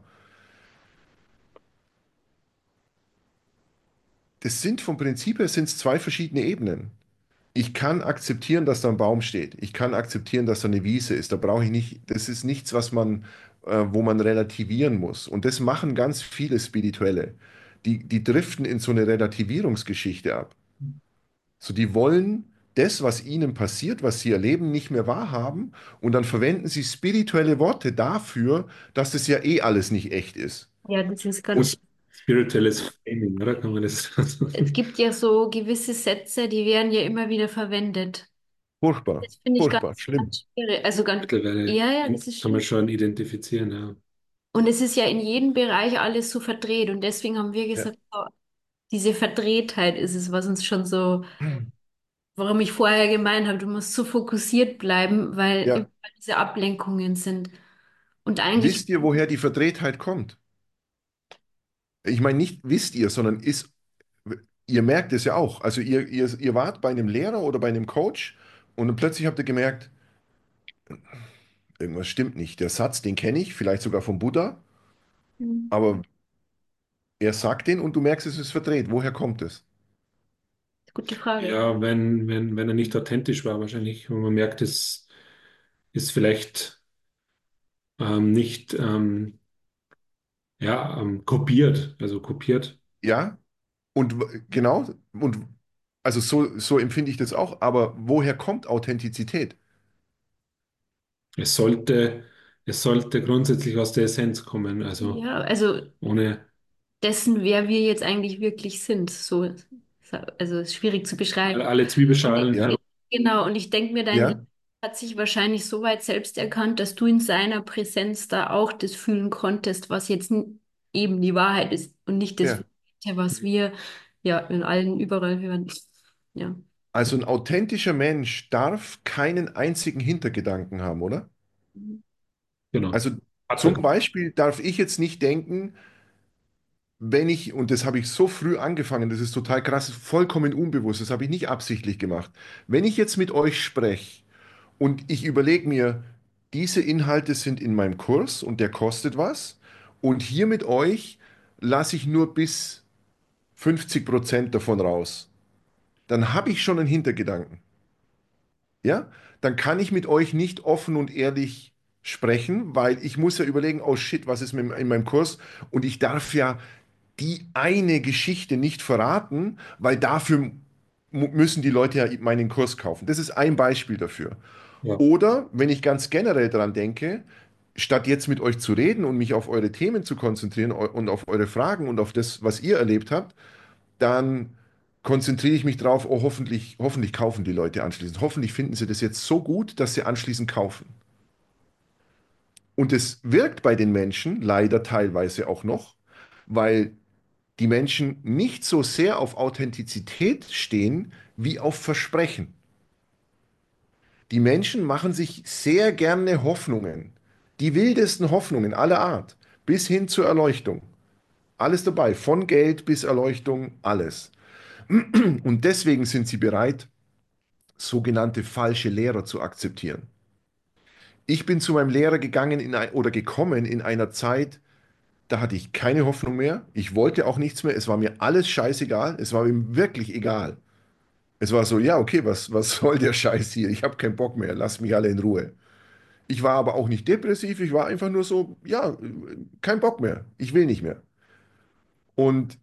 Das sind vom Prinzip her sind's zwei verschiedene Ebenen. Ich kann akzeptieren, dass da ein Baum steht. Ich kann akzeptieren, dass da eine Wiese ist. Da brauche ich nicht, das ist nichts, wo man relativieren muss. Und das machen ganz viele Spirituelle. Die driften in so eine Relativierungsgeschichte ab. So, die wollen das, was ihnen passiert, was sie erleben, nicht mehr wahrhaben. Und dann verwenden sie spirituelle Worte dafür, dass das ja eh alles nicht echt ist. ja, das ist Und ganz. spirituelles Framing, oder? Kann man das so Es gibt ja so gewisse Sätze, die werden ja immer wieder verwendet. Furchtbar, Das finde ich furchtbar, ganz, schlimm. ganz schwierig. Also ganz, mittlerweile ja, ja, das ist kann man schlimm. schon identifizieren, ja. Und es ist ja in jedem Bereich alles so verdreht. Und deswegen haben wir Ja. gesagt, so, diese Verdrehtheit ist es, was uns schon so, warum ich vorher gemeint habe, du musst so fokussiert bleiben, weil immer Ja, diese Ablenkungen sind. Und eigentlich, wisst ihr, woher die Verdrehtheit kommt? Ich meine, nicht wisst ihr, sondern ihr merkt es ja auch. Also ihr wart bei einem Lehrer oder bei einem Coach und dann plötzlich habt ihr gemerkt, irgendwas stimmt nicht. Der Satz, den kenne ich, vielleicht sogar vom Buddha, hm, aber er sagt den und du merkst, es ist verdreht. Woher kommt es? gute Frage. Ja, wenn er nicht authentisch war, wahrscheinlich. Und man merkt, es ist vielleicht nicht ja, kopiert, also kopiert. Ja, und genau, und also so empfinde ich das auch, aber woher kommt Authentizität? Es sollte, es sollte grundsätzlich aus der Essenz kommen, also Ja, also ohne dessen, wer wir jetzt eigentlich wirklich sind. So, also ist schwierig zu beschreiben. alle Und Zwiebelschalen Ja, Genau, und ich denke mir, dein Lehrer Ja, hat sich wahrscheinlich so weit selbst erkannt, dass du in seiner Präsenz da auch das fühlen konntest, was jetzt eben die Wahrheit ist und nicht das, ja. was wir ja in allen überall hören. Ja. Also ein authentischer Mensch darf keinen einzigen Hintergedanken haben, oder? Genau. Also Hat zum er. Beispiel darf ich jetzt nicht denken, wenn ich, und das habe ich so früh angefangen, das ist total krass, vollkommen unbewusst, das habe ich nicht absichtlich gemacht. Wenn ich jetzt mit euch spreche und ich überlege mir, diese Inhalte sind in meinem Kurs und der kostet was, und hier mit euch lasse ich nur bis 50% davon raus, dann habe ich schon einen Hintergedanken. Ja, dann kann ich mit euch nicht offen und ehrlich sprechen, weil ich muss ja überlegen, oh shit, was ist in meinem Kurs? Und ich darf ja die eine Geschichte nicht verraten, weil dafür müssen die Leute ja meinen Kurs kaufen. Das ist ein Beispiel dafür. Ja. Oder wenn ich ganz generell daran denke, statt jetzt mit euch zu reden und mich auf eure Themen zu konzentrieren und auf eure Fragen und auf das, was ihr erlebt habt, dann konzentriere ich mich drauf, oh, hoffentlich kaufen die Leute anschließend. Hoffentlich finden sie das jetzt so gut, dass sie anschließend kaufen. Und es wirkt bei den Menschen leider teilweise auch noch, weil die Menschen nicht so sehr auf Authentizität stehen wie auf Versprechen. Die Menschen machen sich sehr gerne Hoffnungen, die wildesten Hoffnungen aller Art, bis hin zur Erleuchtung. Alles dabei, von Geld bis Erleuchtung, alles. Und deswegen sind sie bereit, sogenannte falsche Lehrer zu akzeptieren. Ich bin zu meinem Lehrer gegangen oder gekommen in einer Zeit, da hatte ich keine Hoffnung mehr. Ich wollte auch nichts mehr. Es war mir alles scheißegal. Es war ihm wirklich egal. Es war so, ja, okay, was soll der Scheiß hier? Ich habe keinen Bock mehr. Lass mich alle in Ruhe. Ich war aber auch nicht depressiv. Ich war einfach nur so, ja, kein Bock mehr. Ich will nicht mehr. Und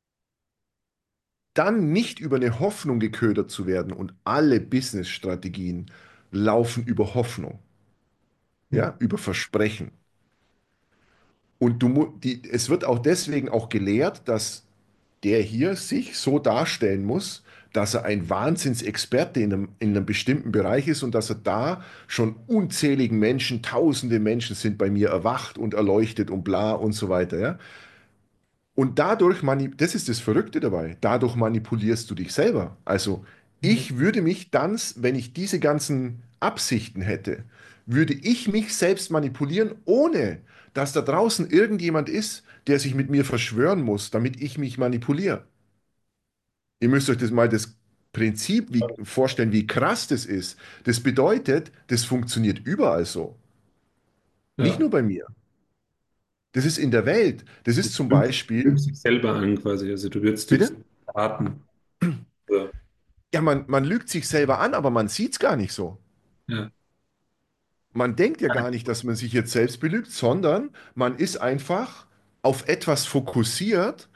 dann nicht über eine Hoffnung geködert zu werden und alle Business-Strategien laufen über Hoffnung, ja, über Versprechen. Und es wird auch deswegen auch gelehrt, dass der hier sich so darstellen muss, dass er ein Wahnsinnsexperte in einem bestimmten Bereich ist und dass er da schon unzähligen Menschen, tausende Menschen sind bei mir erwacht und erleuchtet und bla und so weiter, ja. Und das ist das Verrückte dabei, dadurch manipulierst du dich selber. Also ich würde mich dann, wenn ich diese ganzen Absichten hätte, würde ich mich selbst manipulieren, ohne dass da draußen irgendjemand ist, der sich mit mir verschwören muss, damit ich mich manipuliere. Ihr müsst euch das Prinzip vorstellen, wie krass das ist. Das bedeutet, das funktioniert überall so. Nicht Ja. nur bei mir. Das ist in der Welt. Das ist zum Lügt Beispiel, sich selber an quasi. Also du würdest dich bitte? raten. Ja. Ja, man lügt sich selber an, aber man sieht es gar nicht so. Ja. Man denkt ja gar nicht, dass man sich jetzt selbst belügt, sondern man ist einfach auf etwas fokussiert,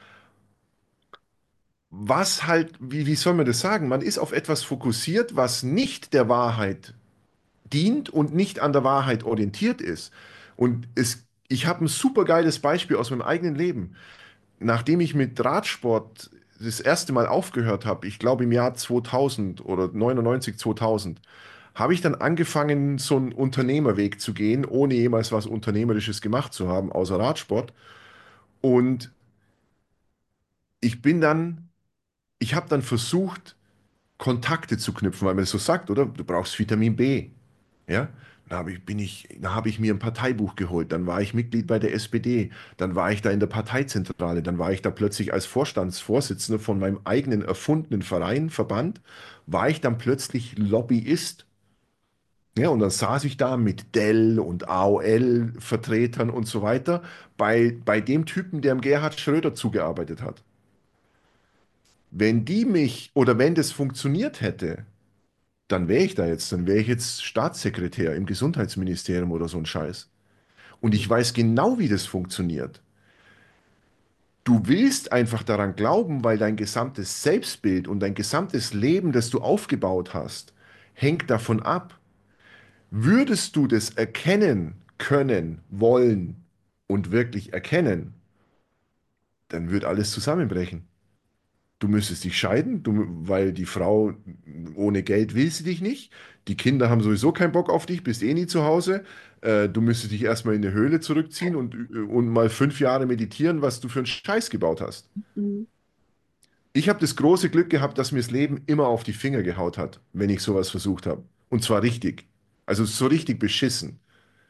was halt, wie soll man das sagen? Man ist auf etwas fokussiert, was nicht der Wahrheit dient und nicht an der Wahrheit orientiert ist. Ich habe ein super geiles Beispiel aus meinem eigenen Leben. Nachdem ich mit Radsport das erste Mal aufgehört habe, ich glaube im Jahr 2000 oder 99, 2000, habe ich dann angefangen, so einen Unternehmerweg zu gehen, ohne jemals was Unternehmerisches gemacht zu haben, außer Radsport. Und ich bin dann, ich habe dann versucht, Kontakte zu knüpfen, weil man es so sagt, oder? Du brauchst Vitamin B. Ja? Da habe ich mir ein Parteibuch geholt, dann war ich Mitglied bei der SPD, dann war ich da in der Parteizentrale, dann war ich da plötzlich als Vorstandsvorsitzender von meinem eigenen erfundenen Verein, Verband, war ich dann plötzlich Lobbyist. Ja, und dann saß ich da mit Dell und AOL-Vertretern und so weiter bei dem Typen, der dem Gerhard Schröder zugearbeitet hat. Wenn die mich oder wenn das funktioniert hätte, dann wäre ich jetzt Staatssekretär im Gesundheitsministerium oder so ein Scheiß. Und ich weiß genau, wie das funktioniert. Du willst einfach daran glauben, weil dein gesamtes Selbstbild und dein gesamtes Leben, das du aufgebaut hast, hängt davon ab. Würdest du das erkennen können, wollen und wirklich erkennen, dann wird alles zusammenbrechen. Du müsstest dich scheiden, weil die Frau ohne Geld will sie dich nicht. Die Kinder haben sowieso keinen Bock auf dich, bist eh nie zu Hause. Du müsstest dich erstmal in eine Höhle zurückziehen und mal 5 Jahre meditieren, was du für einen Scheiß gebaut hast. Mhm. Ich habe das große Glück gehabt, dass mir das Leben immer auf die Finger gehaut hat, wenn ich sowas versucht habe. Und zwar richtig. Also so richtig beschissen.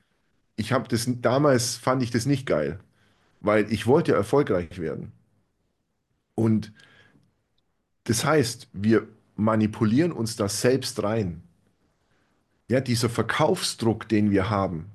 Damals fand ich das nicht geil, weil ich wollte erfolgreich werden. Und das heißt, wir manipulieren uns das selbst rein. Ja, dieser Verkaufsdruck, den wir haben,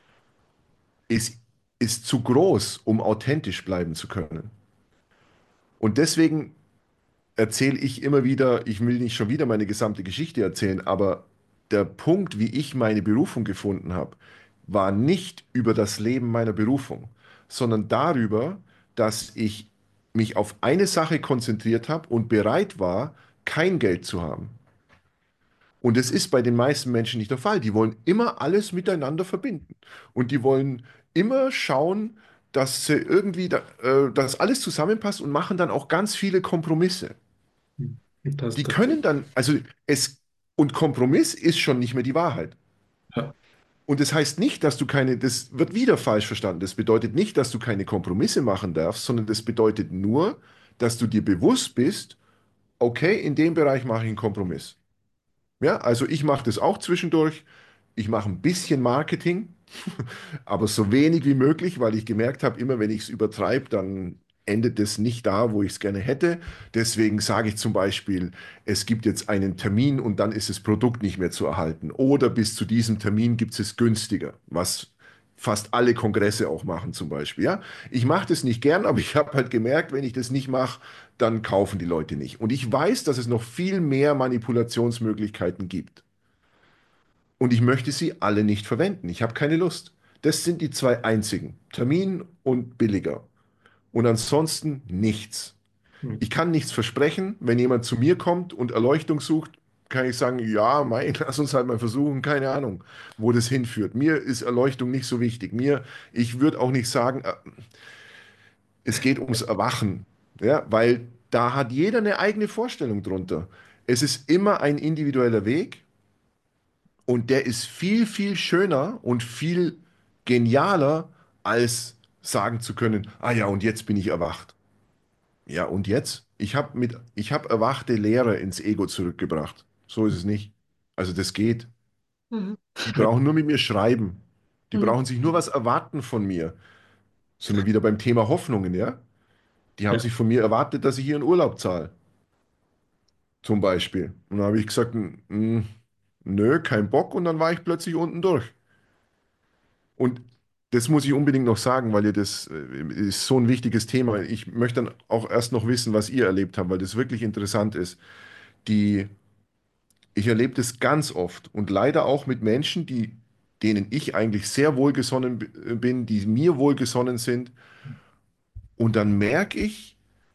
ist, ist zu groß, um authentisch bleiben zu können. Und deswegen erzähle ich immer wieder, ich will nicht schon wieder meine gesamte Geschichte erzählen, aber der Punkt, wie ich meine Berufung gefunden habe, war nicht über das Leben meiner Berufung, sondern darüber, dass ich mich auf eine Sache konzentriert habe und bereit war, kein Geld zu haben. Und das ist bei den meisten Menschen nicht der Fall. Die wollen immer alles miteinander verbinden. Und die wollen immer schauen, dass sie dass alles zusammenpasst und machen dann auch ganz viele Kompromisse. Und das Die können tatsächlich. dann, also und Kompromiss ist schon nicht mehr die Wahrheit. Ja. Und das heißt nicht, dass du keine, das wird wieder falsch verstanden. Das bedeutet nicht, dass du keine Kompromisse machen darfst, sondern das bedeutet nur, dass du dir bewusst bist, okay, in dem Bereich mache ich einen Kompromiss. Ja, also ich mache das auch zwischendurch. Ich mache ein bisschen Marketing, aber so wenig wie möglich, weil ich gemerkt habe, immer wenn ich es übertreibe, dann endet es nicht da, wo ich es gerne hätte. Deswegen sage ich zum Beispiel, es gibt jetzt einen Termin und dann ist das Produkt nicht mehr zu erhalten. Oder bis zu diesem Termin gibt es günstiger, was fast alle Kongresse auch machen zum Beispiel. Ja? Ich mache das nicht gern, aber ich habe halt gemerkt, wenn ich das nicht mache, dann kaufen die Leute nicht. Und ich weiß, dass es noch viel mehr Manipulationsmöglichkeiten gibt. Und ich möchte sie alle nicht verwenden. Ich habe keine Lust. Das sind die zwei einzigen. Termin und billiger. Und ansonsten nichts. Hm. Ich kann nichts versprechen. Wenn jemand zu mir kommt und Erleuchtung sucht, kann ich sagen, ja, mein, lass uns halt mal versuchen, keine Ahnung, wo das hinführt. Mir ist Erleuchtung nicht so wichtig. Ich würde auch nicht sagen, es geht ums Erwachen, ja, weil da hat jeder eine eigene Vorstellung drunter. Es ist immer ein individueller Weg. Und der ist viel, viel schöner und viel genialer, als sagen zu können, ah ja, und jetzt bin ich erwacht. Ja, und jetzt? Ich habe erwachte Lehre ins Ego zurückgebracht. So ist es nicht. Also das geht. Mhm. Die brauchen nur mit mir schreiben. Die Mhm. brauchen sich nur was erwarten von mir. Sind wir wieder beim Thema Hoffnungen, ja? Die haben Ja. sich von mir erwartet, dass ich ihren Urlaub zahle, zum Beispiel. Und dann habe ich gesagt, nö, kein Bock. Und dann war ich plötzlich unten durch. Und das muss ich unbedingt noch sagen, weil das ist so ein wichtiges Thema. Ich möchte dann auch erst noch wissen, was ihr erlebt habt, weil das wirklich interessant ist. Die, Ich erlebe das ganz oft und leider auch mit Menschen, denen ich eigentlich sehr wohlgesonnen bin, die mir wohlgesonnen sind. Und dann merke ich,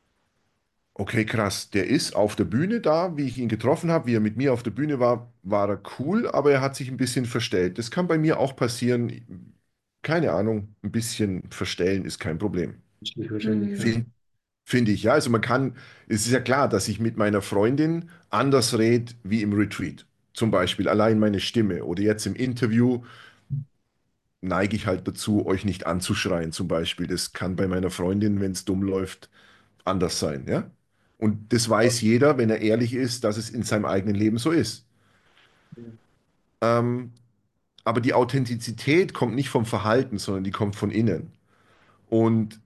okay, krass, der ist auf der Bühne da, wie ich ihn getroffen habe, wie er mit mir auf der Bühne war, war er cool, aber er hat sich ein bisschen verstellt. Das kann bei mir auch passieren. Keine Ahnung, ein bisschen verstellen ist kein Problem. Menschlich wahrscheinlich, ja. Mhm. Finde ich, ja. Also es ist ja klar, dass ich mit meiner Freundin anders rede wie im Retreat. Zum Beispiel allein meine Stimme oder jetzt im Interview neige ich halt dazu, euch nicht anzuschreien zum Beispiel. Das kann bei meiner Freundin, wenn es dumm läuft, anders sein, ja. Und das weiß jeder, wenn er ehrlich ist, dass es in seinem eigenen Leben so ist. Ähm, aber die Authentizität kommt nicht vom Verhalten, sondern die kommt von innen. Und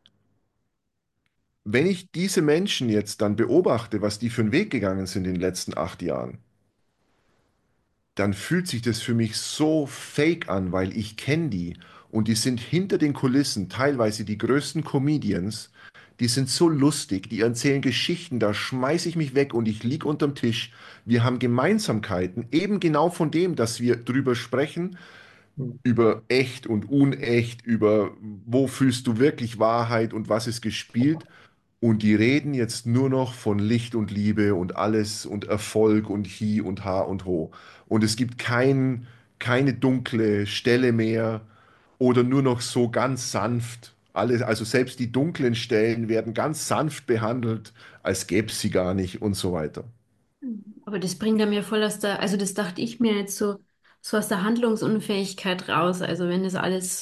wenn ich diese Menschen jetzt dann beobachte, was die für einen Weg gegangen sind in den letzten 8 Jahren, dann fühlt sich das für mich so fake an, weil ich kenne die und die sind hinter den Kulissen teilweise die größten Comedians. Die sind so lustig, die erzählen Geschichten, da schmeiße ich mich weg und ich lieg unterm Tisch. Wir haben Gemeinsamkeiten, eben genau von dem, dass wir drüber sprechen, Hm. über echt und unecht, über wo fühlst du wirklich Wahrheit und was ist gespielt. Und die reden jetzt nur noch von Licht und Liebe und alles und Erfolg und Hi und Ha und Ho. Und es gibt keine dunkle Stelle mehr oder nur noch so ganz sanft. Alle, also selbst die dunklen Stellen werden ganz sanft behandelt, als gäbe es sie gar nicht und so weiter. Aber das bringt er mir voll aus der, also das dachte ich mir jetzt so, so aus der Handlungsunfähigkeit raus. Also wenn das alles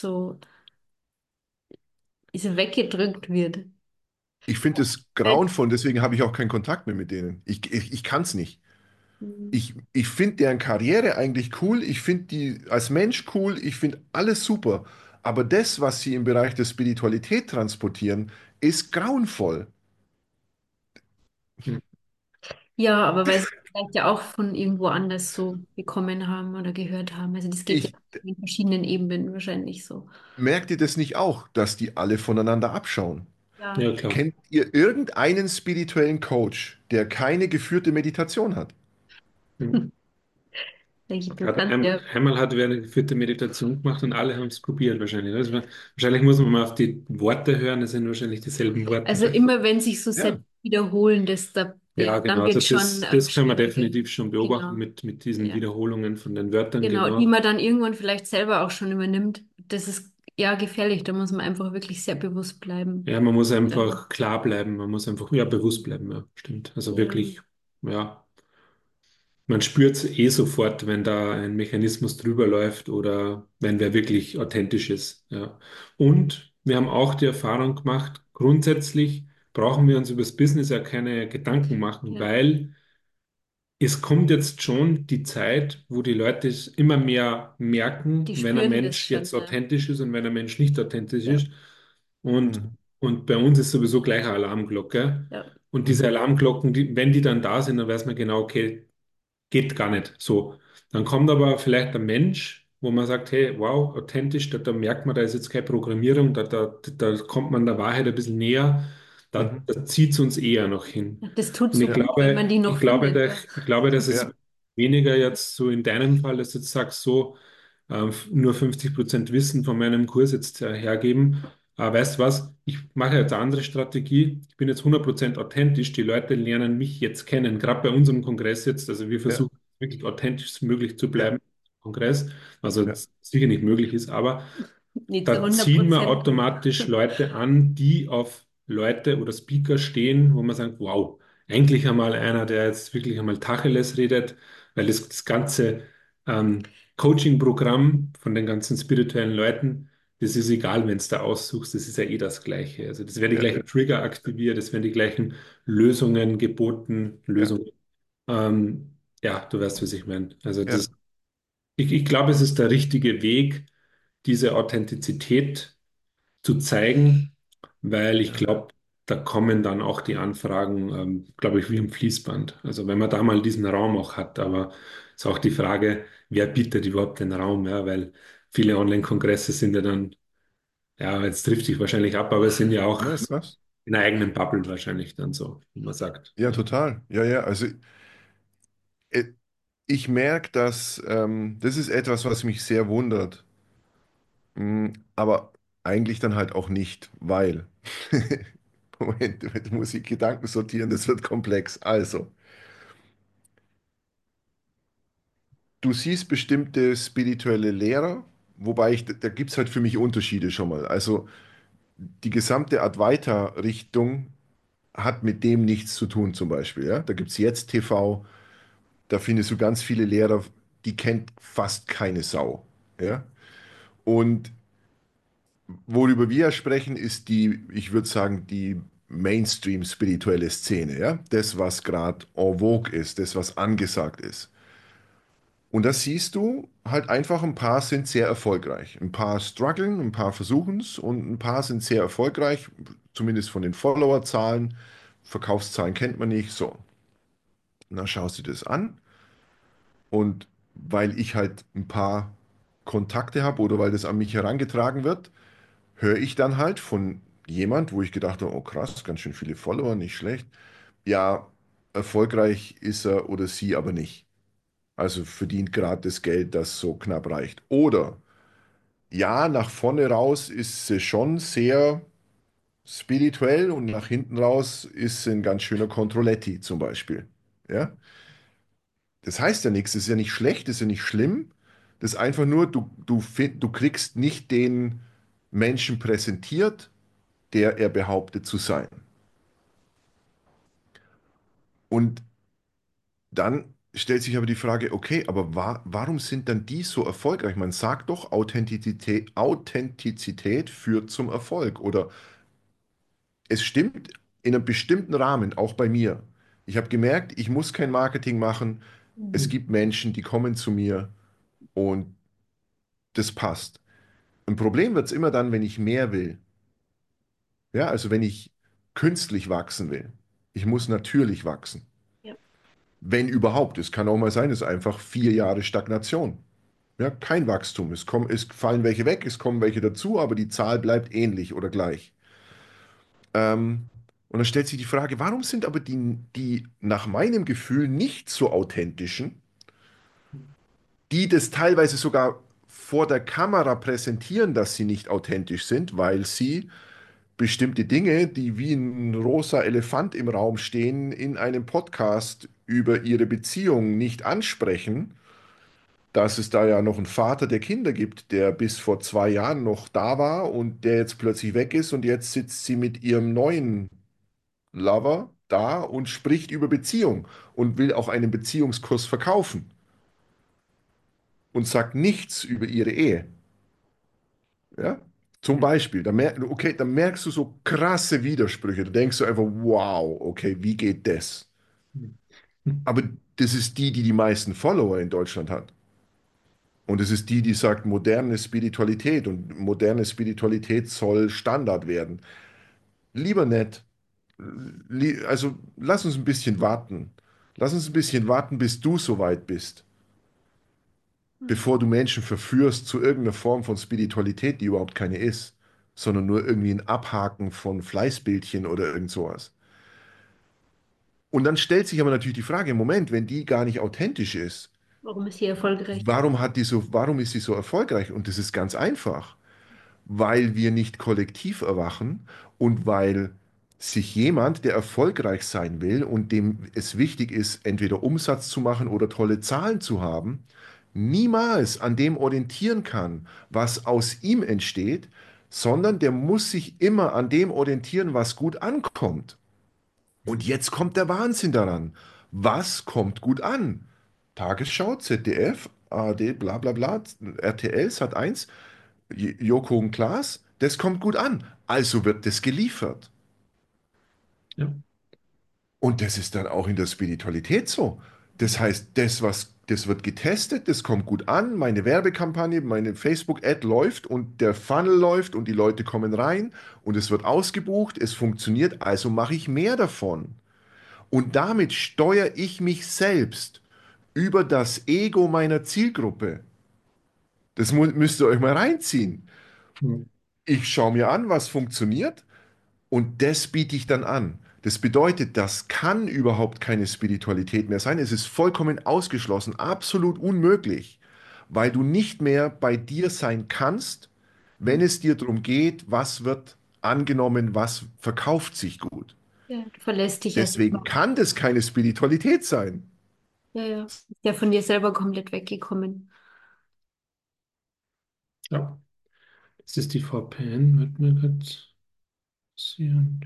so weggedrückt wird. Ich finde es grauenvoll, deswegen habe ich auch keinen Kontakt mehr mit denen. Ich kann es nicht. Ich finde deren Karriere eigentlich cool, ich finde die als Mensch cool, ich finde alles super. Aber das, was sie im Bereich der Spiritualität transportieren, ist grauenvoll. Ja, aber weil sie vielleicht ja auch von irgendwo anders so bekommen haben oder gehört haben. Also das geht ja Ich, in verschiedenen Ebenen wahrscheinlich so. merkt ihr das nicht auch, dass die alle voneinander abschauen? Ja, Ja, klar. Kennt ihr irgendeinen spirituellen Coach, der keine geführte Meditation hat? Mhm. denke ich, du Hat kannst ja. einmal hat wer eine geführte Meditation gemacht und alle haben es kopiert wahrscheinlich. Also wahrscheinlich muss man mal auf die Worte hören, das sind wahrscheinlich dieselben Worte. Also immer wenn sich so Sätze Ja, wiederholen, Ja, genau. dann Also wird schon das können wir schwierig. definitiv schon beobachten Genau. mit diesen Ja. Wiederholungen von den Wörtern, Genau, die genau. man dann irgendwann vielleicht selber auch schon übernimmt. Das ist ja gefährlich, da muss man einfach wirklich sehr bewusst bleiben. Ja, man muss Bleiben. einfach klar bleiben, man muss einfach ja, bewusst bleiben, ja, stimmt. Also Ja. wirklich, ja, man spürt es eh sofort, wenn da ein Mechanismus drüber läuft oder wenn wer wirklich authentisch ist. Ja. Und wir haben auch die Erfahrung gemacht, grundsätzlich brauchen wir uns über das Business ja keine Gedanken machen, Ja, weil es kommt jetzt schon die Zeit, wo die Leute es immer mehr merken, die wenn ein spüren das Mensch schon, jetzt ja. authentisch ist und wenn ein Mensch nicht authentisch Ja, ist. Und, mhm. und bei uns ist sowieso gleich eine Alarmglocke. ja. Und diese Mhm. Alarmglocken, wenn die dann da sind, dann weiß man genau, okay, geht gar nicht so. Dann kommt aber vielleicht ein Mensch, wo man sagt, hey, wow, authentisch, da merkt man, da ist jetzt keine Programmierung, da kommt man der Wahrheit ein bisschen näher, Mhm. da zieht es uns eher noch hin. Das tut Und so gut, wenn man die noch findet. Ja. ich glaube, dass es Ja, weniger jetzt so in deinem Fall, dass du jetzt sagst, so nur 50% Wissen von meinem Kurs jetzt hergeben. Weißt du was? Ich mache jetzt eine andere Strategie. Ich bin jetzt 100% authentisch. Die Leute lernen mich jetzt kennen. Gerade bei unserem Kongress jetzt. Also wir ja, versuchen wirklich authentisch möglich zu ja, bleiben im Kongress. Also ja, das sicher nicht möglich ist, aber Nicht zu da hundert ziehen wir Prozent. automatisch Leute an, die auf Leute oder Speaker stehen, wo man sagt, wow, eigentlich einmal einer, der jetzt wirklich einmal Tacheles redet, weil das ganze Coaching-Programm von den ganzen spirituellen Leuten, das ist egal, wenn es da aussuchst, das ist ja eh das Gleiche. Also das werden die ja, gleichen Trigger aktiviert, das werden die gleichen Lösungen geboten, ja, Lösungen. Ja, du weißt, was ich meine. Also ja, ich glaube, es ist der richtige Weg, diese Authentizität zu zeigen, weil ich ja. glaube, da kommen dann auch die Anfragen, glaube ich, wie im Fließband. Also wenn man da mal diesen Raum auch hat, aber ist auch die Frage, wer bietet überhaupt den Raum, ja, weil viele Online-Kongresse sind ja dann, ja, jetzt trifft sich wahrscheinlich ab, aber es sind ja auch Weißt du was? in einer eigenen Bubble wahrscheinlich dann so, wie man sagt. Ja, Ja. total. Ja, ja, also äh, ich merke, dass das ist etwas, was mich sehr wundert. Aber eigentlich dann halt auch nicht, weil. Moment, jetzt muss ich Gedanken sortieren, das wird komplex. Also, du siehst bestimmte spirituelle Lehrer, wobei da gibt es halt für mich Unterschiede schon mal. Also, die gesamte Advaita-Richtung hat mit dem nichts zu tun, zum Beispiel. Ja? Da gibt es jetzt TV, da findest du ganz viele Lehrer, die kennt fast keine Sau. Ja? Und worüber wir sprechen, ist die, ich würde sagen, die Mainstream-spirituelle Szene, ja? Das, was gerade en vogue ist, das, was angesagt ist. Und das siehst du halt einfach, ein paar sind sehr erfolgreich. Ein paar strugglen, ein paar versuchen es und ein paar sind sehr erfolgreich, zumindest von den Followerzahlen. Verkaufszahlen kennt man nicht. So, und dann schaust du dir das an und weil ich halt ein paar Kontakte habe oder weil das an mich herangetragen wird, höre ich dann halt von jemand, wo ich gedacht habe, oh krass, ganz schön viele Follower, nicht schlecht. Ja, erfolgreich ist er oder sie aber nicht. Also verdient gerade das Geld, das so knapp reicht. Oder ja, nach vorne raus ist sie schon sehr spirituell und nach hinten raus ist sie ein ganz schöner Controletti zum Beispiel. Ja, das heißt ja nichts, das ist ja nicht schlecht, das ist ja nicht schlimm. Das ist einfach nur, du kriegst nicht den Menschen präsentiert, der er behauptet zu sein. Und dann stellt sich aber die Frage, okay, aber warum sind dann die so erfolgreich? Man sagt doch, Authentizität führt zum Erfolg. Oder es stimmt in einem bestimmten Rahmen, auch bei mir. Ich habe gemerkt, ich muss kein Marketing machen. Es Mhm. gibt Menschen, die kommen zu mir und das passt. Ein Problem wird es immer dann, wenn ich mehr will. Ja, also wenn ich künstlich wachsen will. Ich muss natürlich wachsen. Ja. Wenn überhaupt. Es kann auch mal sein, es ist einfach 4 Jahre Stagnation. Ja, kein Wachstum. Es fallen welche weg, es kommen welche dazu, aber die Zahl bleibt ähnlich oder gleich. Und dann stellt sich die Frage, warum sind aber die nach meinem Gefühl nicht so authentischen, die das teilweise sogar vor der Kamera präsentieren, dass sie nicht authentisch sind, weil sie bestimmte Dinge, die wie ein rosa Elefant im Raum stehen, in einem Podcast über ihre Beziehung nicht ansprechen, dass es da ja noch einen Vater der Kinder gibt, der bis vor 2 Jahren noch da war und der jetzt plötzlich weg ist und jetzt sitzt sie mit ihrem neuen Lover da und spricht über Beziehung und will auch einen Beziehungskurs verkaufen und sagt nichts über ihre Ehe. Ja? Zum Beispiel, okay, da merkst du so krasse Widersprüche. Da denkst du einfach, wow, okay, wie geht das? Aber das ist die die meisten Follower in Deutschland hat. Und es ist die, die sagt, moderne Spiritualität und moderne Spiritualität soll Standard werden. Lieber nett, also lass uns ein bisschen warten. Lass uns ein bisschen warten, bis du soweit bist, bevor du Menschen verführst zu irgendeiner Form von Spiritualität, die überhaupt keine ist, sondern nur irgendwie ein Abhaken von Fleißbildchen oder irgend sowas. Und dann stellt sich aber natürlich die Frage, im Moment, wenn die gar nicht authentisch ist, Warum ist sie erfolgreich? warum ist sie so erfolgreich? Und das ist ganz einfach. Weil wir nicht kollektiv erwachen und weil sich jemand, der erfolgreich sein will und dem es wichtig ist, entweder Umsatz zu machen oder tolle Zahlen zu haben, niemals an dem orientieren kann, was aus ihm entsteht, sondern der muss sich immer an dem orientieren, was gut ankommt. Und jetzt kommt der Wahnsinn daran. Was kommt gut an? Tagesschau, ZDF, ARD, bla bla bla, RTL, Sat.1, Joko und Klaas, das kommt gut an. Also wird das geliefert. Ja. Und das ist dann auch in der Spiritualität so. Das heißt, das wird getestet, das kommt gut an, meine Werbekampagne, meine Facebook-Ad läuft und der Funnel läuft und die Leute kommen rein und es wird ausgebucht, es funktioniert, also mache ich mehr davon. Und damit steuere ich mich selbst über das Ego meiner Zielgruppe. Das müsst ihr euch mal reinziehen. Mhm. Ich schaue mir an, was funktioniert. Und das biete ich dann an. Das bedeutet, das kann überhaupt keine Spiritualität mehr sein. Es ist vollkommen ausgeschlossen, absolut unmöglich, weil du nicht mehr bei dir sein kannst, wenn es dir darum geht, was wird angenommen, was verkauft sich gut. Ja, du verlässt dich ja Deswegen selber. kann das keine Spiritualität sein. Ja, ja. Ist ja von dir selber komplett weggekommen. Ja. Das ist die VPN, wird mir gerade passieren.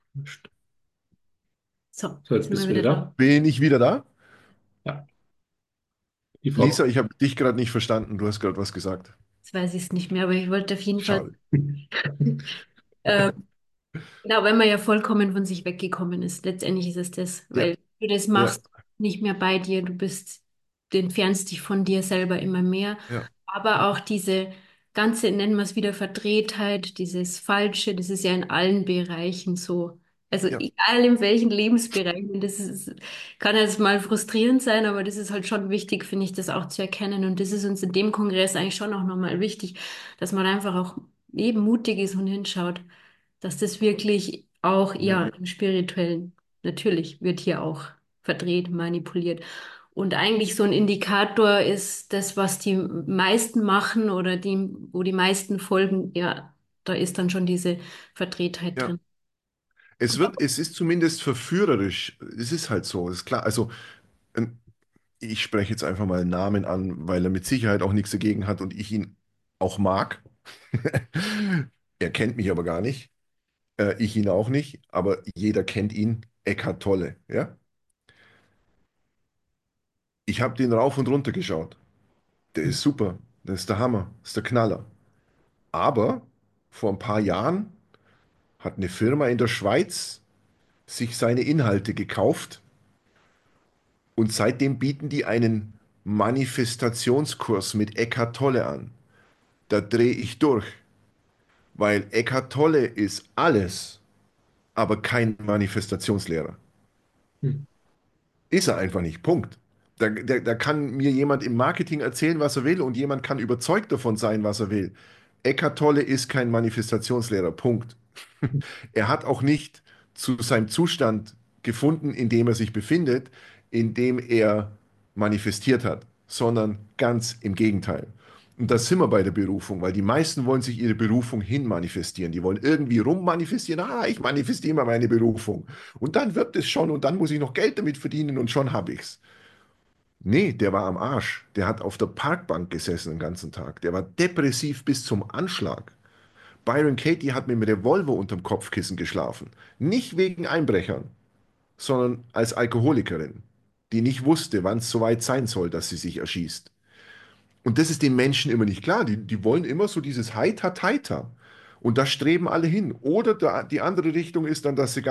So, So, jetzt jetzt sind wir bist du wieder wieder da. da. Bin ich wieder da? Ja, die Lisa, VPN. ich habe dich gerade nicht verstanden. Du hast gerade was gesagt. Jetzt weiß ich es nicht mehr, aber ich wollte auf jeden Fall, Schade. äh, genau, wenn man ja vollkommen von sich weggekommen ist. Letztendlich ist es das, Ja, weil du das ja, machst, nicht mehr bei dir, du entfernst dich von dir selber immer mehr. ja, Aber auch diese ganze, nennen wir es wieder Verdrehtheit, dieses Falsche, das ist ja in allen Bereichen so. Also ja, egal in welchen Lebensbereichen, kann jetzt mal frustrierend sein, aber das ist halt schon wichtig, finde ich, das auch zu erkennen. Und das ist uns in dem Kongress eigentlich schon auch nochmal wichtig, dass man einfach auch eben mutig ist und hinschaut, dass das wirklich auch, ja, ja, im Spirituellen, natürlich wird hier auch verdreht, manipuliert. Und eigentlich so ein Indikator ist das, was die meisten machen oder wo die meisten folgen, ja, da ist dann schon diese Verdrehtheit ja. drin. Es ist zumindest verführerisch. Es ist halt so, ist klar. Also, ähm, ich spreche jetzt einfach mal einen Namen an, weil er mit Sicherheit auch nichts dagegen hat und ich ihn auch mag. Er kennt mich aber gar nicht. Ich ihn auch nicht, aber jeder kennt ihn. Eckhart Tolle, ja? Ich habe den rauf und runter geschaut. Der ist super. Das ist der Hammer. Das ist der Knaller. Aber vor ein paar Jahren hat eine Firma in der Schweiz sich seine Inhalte gekauft und seitdem bieten die einen Manifestationskurs mit Eckhart Tolle an. Da drehe ich durch, weil Eckhart Tolle ist alles, aber kein Manifestationslehrer. Hm. Ist er einfach nicht. Punkt. Da kann mir jemand im Marketing erzählen, was er will, und jemand kann überzeugt davon sein, was er will. Eckhart Tolle ist kein Manifestationslehrer. Punkt. Er hat auch nicht zu seinem Zustand gefunden, in dem er sich befindet, in dem er manifestiert hat, sondern ganz im Gegenteil. Und da sind wir bei der Berufung, weil die meisten wollen sich ihre Berufung hin manifestieren. Die wollen irgendwie rummanifestieren. Ah, ich manifestiere mal meine Berufung. Und dann wird es schon und dann muss ich noch Geld damit verdienen und schon habe ich's. Nee, der war am Arsch. Der hat auf der Parkbank gesessen den ganzen Tag. Der war depressiv bis zum Anschlag. Byron Katie hat mit dem Revolver unterm Kopfkissen geschlafen. Nicht wegen Einbrechern, sondern als Alkoholikerin, die nicht wusste, wann es soweit sein soll, dass sie sich erschießt. Und das ist den Menschen immer nicht klar. Die wollen immer so dieses Heiter-Teiter. Und da streben alle hin. Oder die andere Richtung ist dann, dass sie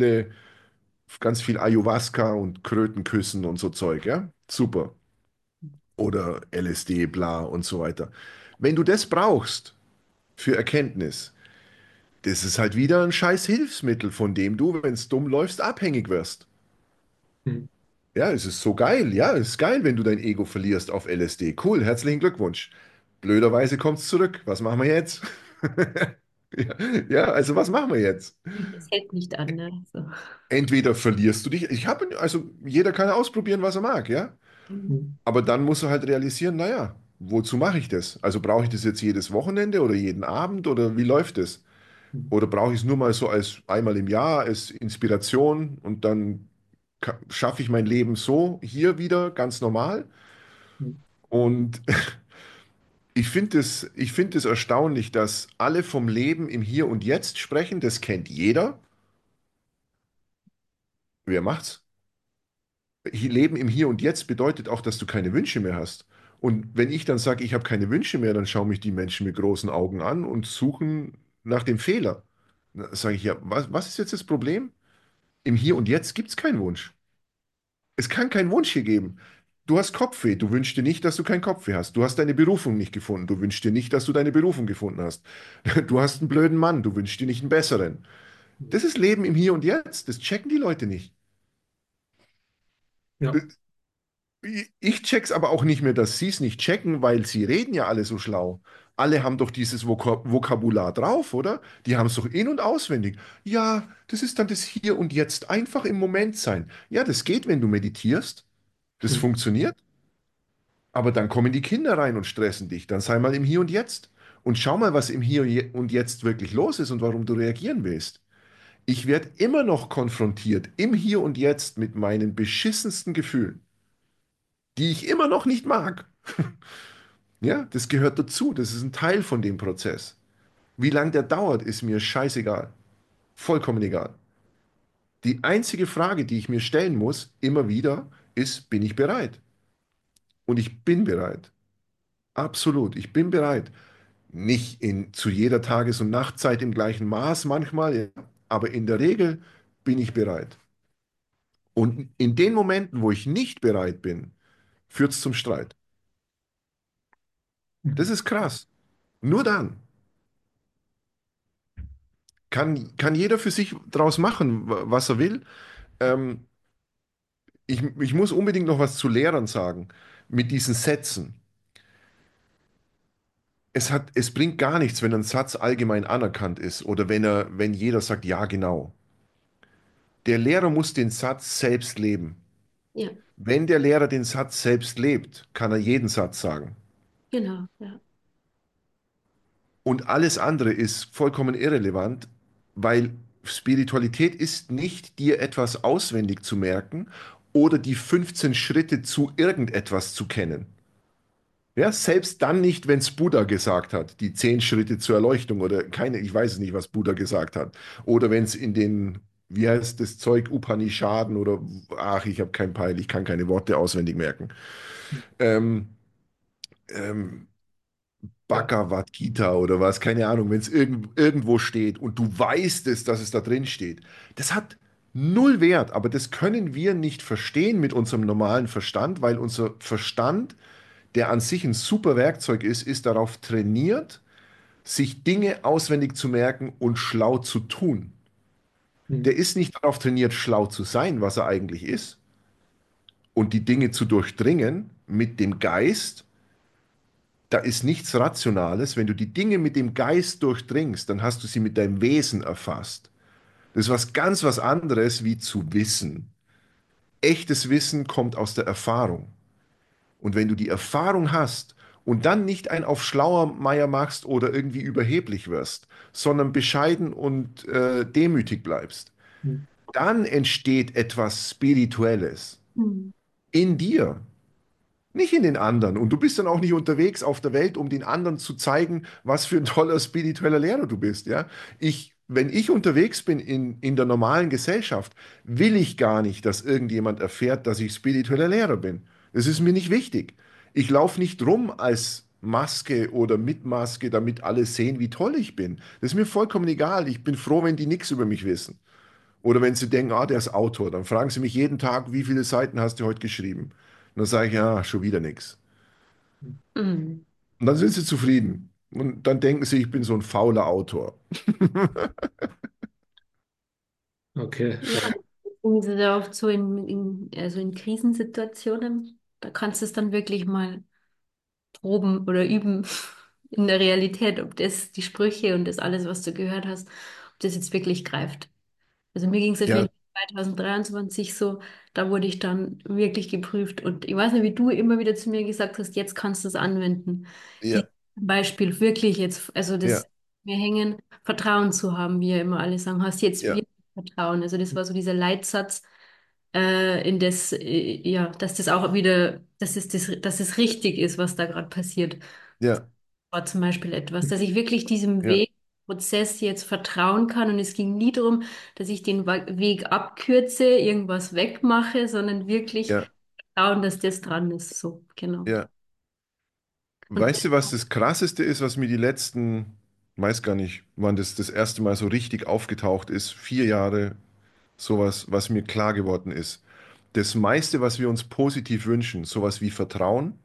ganz viel Ayahuasca und Kröten küssen und so Zeug, ja? Super. Oder LSD, bla und so weiter. Wenn du das brauchst für Erkenntnis, das ist halt wieder ein scheiß Hilfsmittel, von dem du, wenn es dumm läufst, abhängig wirst. Hm. Ja, es ist so geil. Ja, es ist geil, wenn du dein Ego verlierst auf LSD. Cool, herzlichen Glückwunsch. Blöderweise kommt es zurück. Was machen wir jetzt? Ja, ja, also was machen wir jetzt? Es hält nicht an, ne? So. Entweder verlierst du dich. Also jeder kann ausprobieren, was er mag, ja. Mhm. Aber dann musst du halt realisieren, naja, wozu mache ich das? Also brauche ich das jetzt jedes Wochenende oder jeden Abend oder wie läuft es? Oder brauche ich es nur mal so als einmal im Jahr als Inspiration und dann schaffe ich mein Leben so hier wieder ganz normal? Und ich finde es erstaunlich, dass alle vom Leben im Hier und Jetzt sprechen. Das kennt jeder. Wer macht's? Leben im Hier und Jetzt bedeutet auch, dass du keine Wünsche mehr hast. Und wenn ich dann sage, ich habe keine Wünsche mehr, dann schauen mich die Menschen mit großen Augen an und suchen nach dem Fehler. Da sage ich ja, was ist jetzt das Problem? Im Hier und Jetzt gibt es keinen Wunsch. Es kann keinen Wunsch hier geben. Du hast Kopfweh, du wünschst dir nicht, dass du keinen Kopfweh hast. Du hast deine Berufung nicht gefunden, du wünschst dir nicht, dass du deine Berufung gefunden hast. Du hast einen blöden Mann, du wünschst dir nicht einen besseren. Das ist Leben im Hier und Jetzt. Das checken die Leute nicht. Ja. Ich check's aber auch nicht mehr, dass sie es nicht checken, weil sie reden ja alle so schlau. Alle haben doch dieses Vokabular drauf, oder? Die haben es doch in- und auswendig. Ja, das ist dann das Hier und Jetzt. Einfach im Moment sein. Ja, das geht, wenn du meditierst. Das Hm. funktioniert. Aber dann kommen die Kinder rein und stressen dich. Dann sei mal im Hier und Jetzt. Und schau mal, was im Hier und Jetzt wirklich los ist und warum du reagieren willst. Ich werde immer noch konfrontiert im Hier und Jetzt mit meinen beschissensten Gefühlen, die ich immer noch nicht mag. Ja, das gehört dazu. Das ist ein Teil von dem Prozess. Wie lange der dauert, ist mir scheißegal. Vollkommen egal. Die einzige Frage, die ich mir stellen muss, immer wieder, ist, bin ich bereit? Und ich bin bereit. Absolut, ich bin bereit. Nicht zu jeder Tages- und Nachtzeit im gleichen Maß manchmal, ja, aber in der Regel bin ich bereit. Und in den Momenten, wo ich nicht bereit bin, führt es zum Streit. Das ist krass. Nur dann kann jeder für sich draus machen, was er will. Ähm, ich muss unbedingt noch was zu Lehrern sagen mit diesen Sätzen. Es bringt gar nichts, wenn ein Satz allgemein anerkannt ist oder wenn jeder sagt, ja, genau. Der Lehrer muss den Satz selbst leben. Ja, Wenn der Lehrer den Satz selbst lebt, kann er jeden Satz sagen. genau, ja. Und alles andere ist vollkommen irrelevant, weil Spiritualität ist nicht, dir etwas auswendig zu merken oder die 15 Schritte zu irgendetwas zu kennen. Ja, selbst dann nicht, wenn es Buddha gesagt hat, die 10 Schritte zur Erleuchtung oder keine, ich weiß es nicht, was Buddha gesagt hat. Oder wenn es in den, wie heißt das Zeug, Upanishaden oder, ach, ich habe kein Peil, ich kann keine Worte auswendig merken. Ähm, ähm, Ja. Bhagavad Gita oder was, keine Ahnung, wenn es irgendwo steht und du weißt es, dass es da drin steht, das hat null Wert, aber das können wir nicht verstehen mit unserem normalen Verstand, weil unser Verstand, der an sich ein super Werkzeug ist, ist darauf trainiert, sich Dinge auswendig zu merken und schlau zu tun. Der Mhm. ist nicht darauf trainiert, schlau zu sein, was er eigentlich ist, und die Dinge zu durchdringen mit dem Geist. Da ist nichts Rationales. Wenn du die Dinge mit dem Geist durchdringst, dann hast du sie mit deinem Wesen erfasst. Das ist was anderes wie zu wissen. Echtes Wissen kommt aus der Erfahrung. Und wenn du die Erfahrung hast und dann nicht ein auf Schlauermeier machst oder irgendwie überheblich wirst, sondern bescheiden und demütig bleibst, Mhm. dann entsteht etwas Spirituelles Hm. in dir. Nicht in den anderen. Und du bist dann auch nicht unterwegs auf der Welt, um den anderen zu zeigen, was für ein toller spiritueller Lehrer du bist. Ja? Wenn ich unterwegs bin in der normalen Gesellschaft, will ich gar nicht, dass irgendjemand erfährt, dass ich spiritueller Lehrer bin. Das ist mir nicht wichtig. Ich laufe nicht rum als Maske oder mit Maske, damit alle sehen, wie toll ich bin. Das ist mir vollkommen egal. Ich bin froh, wenn die nichts über mich wissen. Oder wenn sie denken, ah, der ist Autor, dann fragen sie mich jeden Tag, wie viele Seiten hast du heute geschrieben? Und dann sage ich, ja, schon wieder nichts. Hm. Und dann sind sie zufrieden. Und dann denken sie, ich bin so ein fauler Autor. Okay. Ja, deswegen ist es ja oft so also in Krisensituationen, da kannst du es dann wirklich mal proben oder üben in der Realität, ob das die Sprüche und das alles, was du gehört hast, ob das jetzt wirklich greift. Also mir ging es Ja, natürlich 2023 so, da wurde ich dann wirklich geprüft und ich weiß nicht, wie du immer wieder zu mir gesagt hast, jetzt kannst du es anwenden. Dieses ja, Beispiel wirklich jetzt, also ja, das mir hängen, Vertrauen zu haben, wie ja immer alle sagen, hast jetzt ja, wirklich Vertrauen. Also das war so dieser Leitsatz, in das, ja, dass das auch wieder, dass es richtig ist, was da gerade passiert. ja, War zum Beispiel etwas, dass ich wirklich diesem ja, Weg, Prozess jetzt vertrauen kann. Und es ging nie darum, dass ich den Weg abkürze, irgendwas wegmache, sondern wirklich ja, vertrauen, dass das dran ist. So, genau. ja. Und Weißt du, was das Krasseste ist, was mir die letzten, weiß gar nicht, wann das erste Mal so richtig aufgetaucht ist, 4 Jahre, sowas, was mir klar geworden ist. Das meiste, was wir uns positiv wünschen, sowas wie Vertrauen,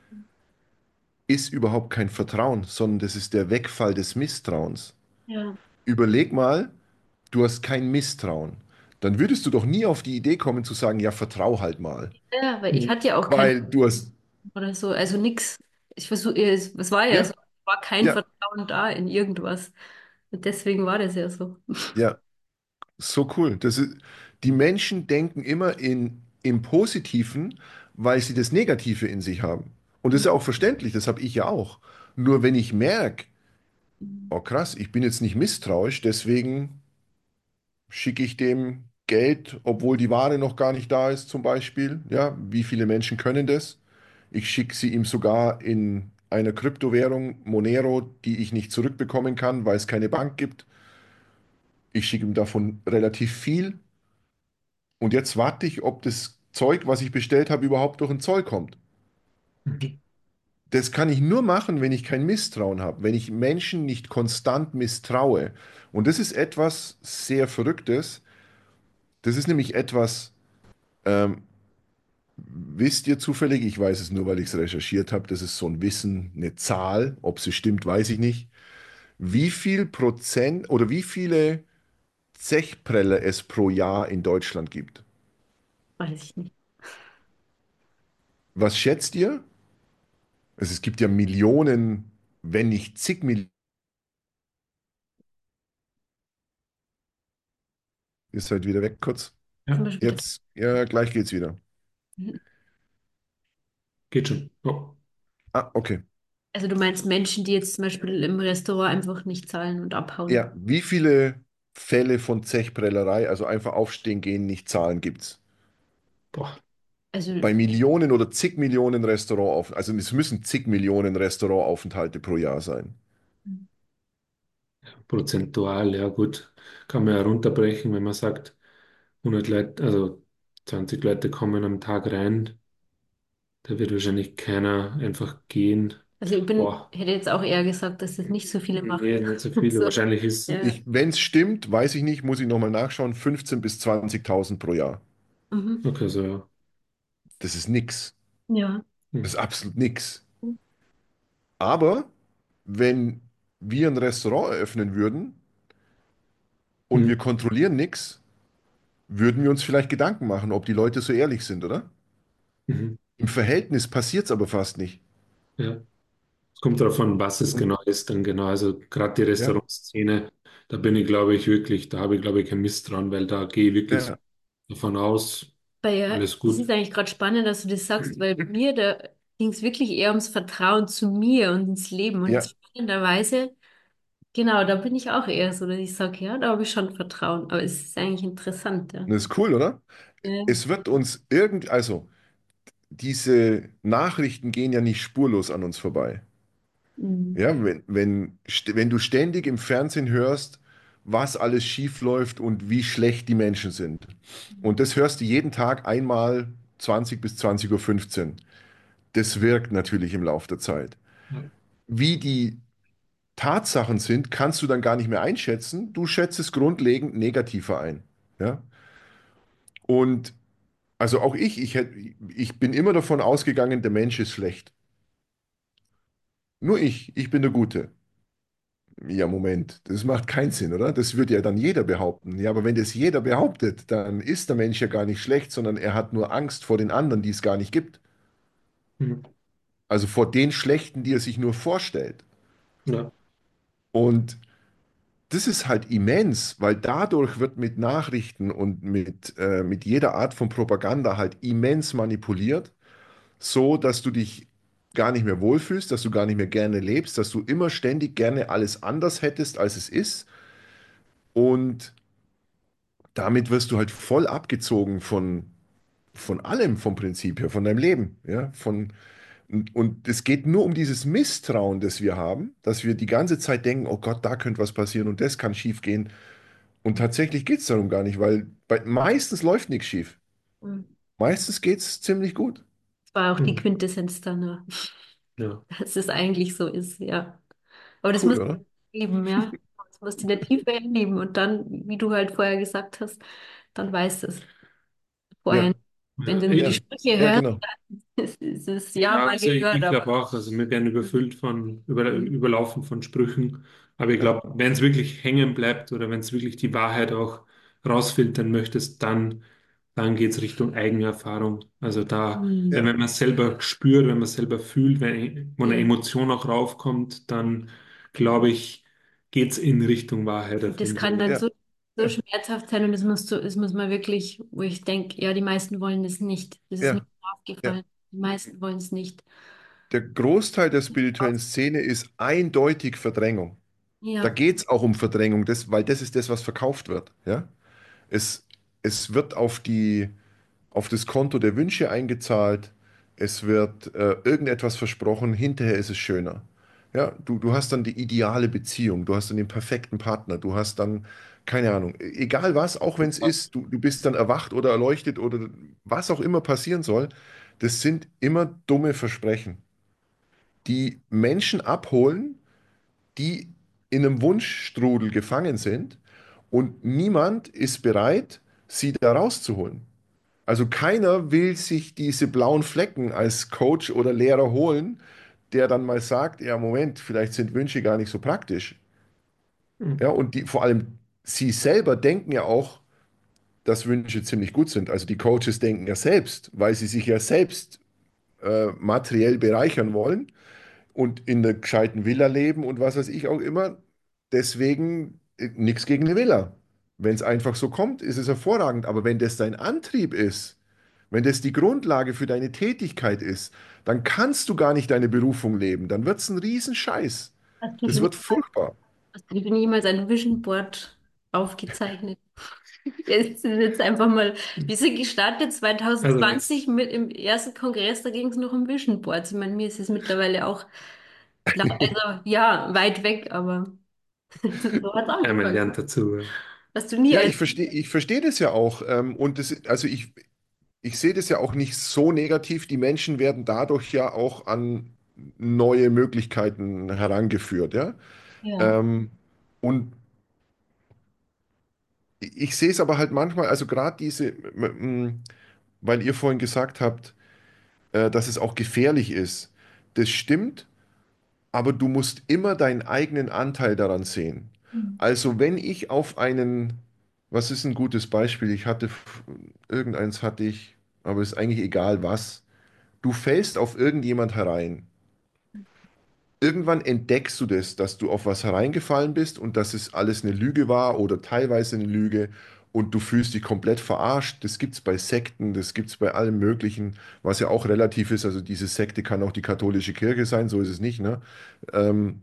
ist überhaupt kein Vertrauen, sondern das ist der Wegfall des Misstrauens. ja, Überleg mal, du hast kein Misstrauen. Dann würdest du doch nie auf die Idee kommen zu sagen, ja, vertrau halt mal. ja, weil ich hatte ja auch kein Weil du hast, oder so, also nix. Ich versuche, es war ja so, ja, es war kein ja, Vertrauen da in irgendwas. Und deswegen war das ja so. ja, so cool. Die Menschen denken immer im Positiven, weil sie das Negative in sich haben. Und das ist ja auch verständlich, das habe ich ja auch. Nur wenn ich merke, oh krass, ich bin jetzt nicht misstrauisch, deswegen schicke ich dem Geld, obwohl die Ware noch gar nicht da ist, zum Beispiel. Ja, wie viele Menschen können das? Ich schicke sie ihm sogar in einer Kryptowährung, Monero, die ich nicht zurückbekommen kann, weil es keine Bank gibt. Ich schicke ihm davon relativ viel. Und jetzt warte ich, ob das Zeug, was ich bestellt habe, überhaupt durch den Zoll kommt. Mhm. Das kann ich nur machen, wenn ich kein Misstrauen habe, wenn ich Menschen nicht konstant misstraue. Und das ist etwas sehr Verrücktes. Das ist nämlich etwas, ähm, wisst ihr zufällig, ich weiß es nur, weil ich es recherchiert habe, das ist so ein Wissen, eine Zahl, ob sie stimmt, weiß ich nicht. Wie viel Prozent oder wie viele Zechpreller es pro Jahr in Deutschland gibt? Weiß ich nicht. Was schätzt ihr? Also es gibt ja Millionen, wenn nicht zig Millionen. Ihr seid wieder weg kurz. Zum Ja, Beispiel das. Jetzt, ja, gleich geht's wieder. geht schon. Oh. Ah, okay. Also du meinst Menschen, die jetzt zum Beispiel im Restaurant einfach nicht zahlen und abhauen. Ja, wie viele Fälle von Zechprellerei, also einfach aufstehen gehen, nicht zahlen, gibt's? Boah. Also, Bei Millionen oder zig Millionen also es müssen zig Millionen Restaurantaufenthalte pro Jahr sein. Prozentual, ja gut, kann man ja runterbrechen, wenn man sagt, 100 Leute, also 20 Leute kommen am Tag rein, da wird wahrscheinlich keiner einfach gehen. also Boah, hätte jetzt auch eher gesagt, dass das nicht so viele machen. nee, nicht so viele. So, Wahrscheinlich ist, ja. Wenn es stimmt, weiß ich nicht, muss ich nochmal nachschauen, 15.000 bis 20.000 pro Jahr. Mhm. okay, so, ja. Das ist nix. Ja. Hm. Das ist absolut nix. Aber wenn wir ein Restaurant eröffnen würden und Hm. wir kontrollieren nichts, würden wir uns vielleicht Gedanken machen, ob die Leute so ehrlich sind, oder? Mhm. Im Verhältnis passiert es aber fast nicht. Ja. Es kommt darauf an, was es Und genau ist, dann genau. Also gerade die ja, Restaurantszene, da bin ich, glaube ich, wirklich, da habe ich, glaube ich, kein Misstrauen, weil da gehe ich wirklich ja, davon aus, Ja, alles das ist gut. eigentlich gerade spannend, dass du das sagst, weil bei mir, da ging es wirklich eher ums Vertrauen zu mir und ins Leben. Und ja, jetzt spannenderweise, genau, da bin ich auch eher so, dass ich sage, ja, da habe ich schon Vertrauen. Aber es ist eigentlich interessant, ja. das ist cool, oder? Ja. Es wird uns also diese Nachrichten gehen ja nicht spurlos an uns vorbei. Mhm. Ja, wenn du ständig im Fernsehen hörst, was alles schief läuft und wie schlecht die Menschen sind. Und das hörst du jeden Tag einmal 20 bis 20:15 Uhr. Das wirkt natürlich im Laufe der Zeit. Ja. Wie die Tatsachen sind, kannst du dann gar nicht mehr einschätzen. Du schätzt es grundlegend negativer ein. Ja? Und also auch ich bin immer davon ausgegangen, der Mensch ist schlecht. Nur ich bin der Gute. Ja, Moment, das macht keinen Sinn, oder? Das würde ja dann jeder behaupten. Ja, aber wenn das jeder behauptet, dann ist der Mensch ja gar nicht schlecht, sondern er hat nur Angst vor den anderen, die es gar nicht gibt. Mhm. Also vor den Schlechten, die er sich nur vorstellt. Ja. Und das ist halt immens, weil dadurch wird mit Nachrichten und mit jeder Art von Propaganda halt immens manipuliert, so dass du dich gar nicht mehr wohlfühlst, dass du gar nicht mehr gerne lebst, dass du immer ständig gerne alles anders hättest, als es ist. Und damit wirst du halt voll abgezogen von allem vom Prinzip her, von deinem Leben. Ja? Und es geht nur um dieses Misstrauen, das wir haben, dass wir die ganze Zeit denken, oh Gott, da könnte was passieren und das kann schief gehen. Und tatsächlich geht es darum gar nicht, weil meistens läuft nichts schief. Mhm. Meistens geht es ziemlich gut. Das war auch die Mhm. Quintessenz dann, ja, Ja. dass es eigentlich so ist, ja. Aber das Cool, muss oder? man leben, ja. Das musst du in der Tiefe erleben und dann, wie du halt vorher gesagt hast, dann weißt du es vorher Ja, nicht. Wenn Ja, du nur die ja, Sprüche ja, hörst, genau. ist es ja ja, mal also ich, gehört, ich aber glaube auch, also wir werden überfüllt mhm. überlaufen von Sprüchen. Aber ich Ja, glaube, wenn es wirklich hängen bleibt oder wenn es wirklich die Wahrheit auch rausfiltern möchtest, dann geht es Richtung Eigenerfahrung. Also da, wenn ja, man es selber spürt, wenn man es selber fühlt, wo eine Ja. Emotion auch raufkommt, dann glaube ich, geht es in Richtung Wahrheit Und auf das jeden kann Fall. dann ja, so ja, schmerzhaft sein und das muss man wirklich, wo ich denke, ja, die meisten wollen das nicht. Das ist mir ja, ja. aufgefallen. Die meisten wollen es nicht. Der Großteil der spirituellen Szene ist eindeutig Verdrängung. Da Ja, geht es auch um Verdrängung, weil das ist das, was verkauft wird. Ja? Es, es wird auf das Konto der Wünsche eingezahlt, es wird irgendetwas versprochen, hinterher ist es schöner. Ja, du hast dann die ideale Beziehung, du hast dann den perfekten Partner, du hast dann, keine Ahnung, egal was, auch wenn es ist, du bist dann erwacht oder erleuchtet oder was auch immer passieren soll, das sind immer dumme Versprechen, die Menschen abholen, die in einem Wunschstrudel gefangen sind und niemand ist bereit, sie da rauszuholen. Also keiner will sich diese blauen Flecken als Coach oder Lehrer holen, der dann mal sagt, ja, Moment, vielleicht sind Wünsche gar nicht so praktisch. Ja, und vor allem sie selber denken ja auch, dass Wünsche ziemlich gut sind. Also die Coaches denken ja selbst, weil sie sich ja selbst materiell bereichern wollen und in einer gescheiten Villa leben und was weiß ich auch immer. Deswegen nichts gegen eine Villa. Wenn es einfach so kommt, ist es hervorragend. Aber wenn das dein Antrieb ist, wenn das die Grundlage für deine Tätigkeit ist, dann kannst du gar nicht deine Berufung leben. Dann wird es ein Riesenscheiß. hast du Das für, wird furchtbar. hast du für jemals ein Vision Board aufgezeichnet? Jetzt ist jetzt einfach mal, wir sind gestartet Also, 2020 mit im ersten Kongress, da ging es noch um Vision Boards. Ich meine, mir ist es mittlerweile auch, also ja, weit weg, aber so hat es man angefangen. lernt dazu. Was du nie Ja, als, ich verstehe das ja auch. Und ich sehe das ja auch nicht so negativ. Die Menschen werden dadurch ja auch an neue Möglichkeiten herangeführt, ja. ja. Ähm, und ich sehe es aber halt manchmal, also gerade weil ihr vorhin gesagt habt, dass es auch gefährlich ist. Das stimmt, aber du musst immer deinen eigenen Anteil daran sehen. Also wenn ich auf was ist ein gutes Beispiel? Irgendeins hatte ich, aber ist eigentlich egal was. Du fällst auf irgendjemand herein. Irgendwann entdeckst du das, dass du auf was hereingefallen bist und dass es alles eine Lüge war oder teilweise eine Lüge und du fühlst dich komplett verarscht. Das gibt es bei Sekten, das gibt es bei allem Möglichen, was ja auch relativ ist. Also diese Sekte kann auch die katholische Kirche sein, so ist es nicht, ne? Ähm,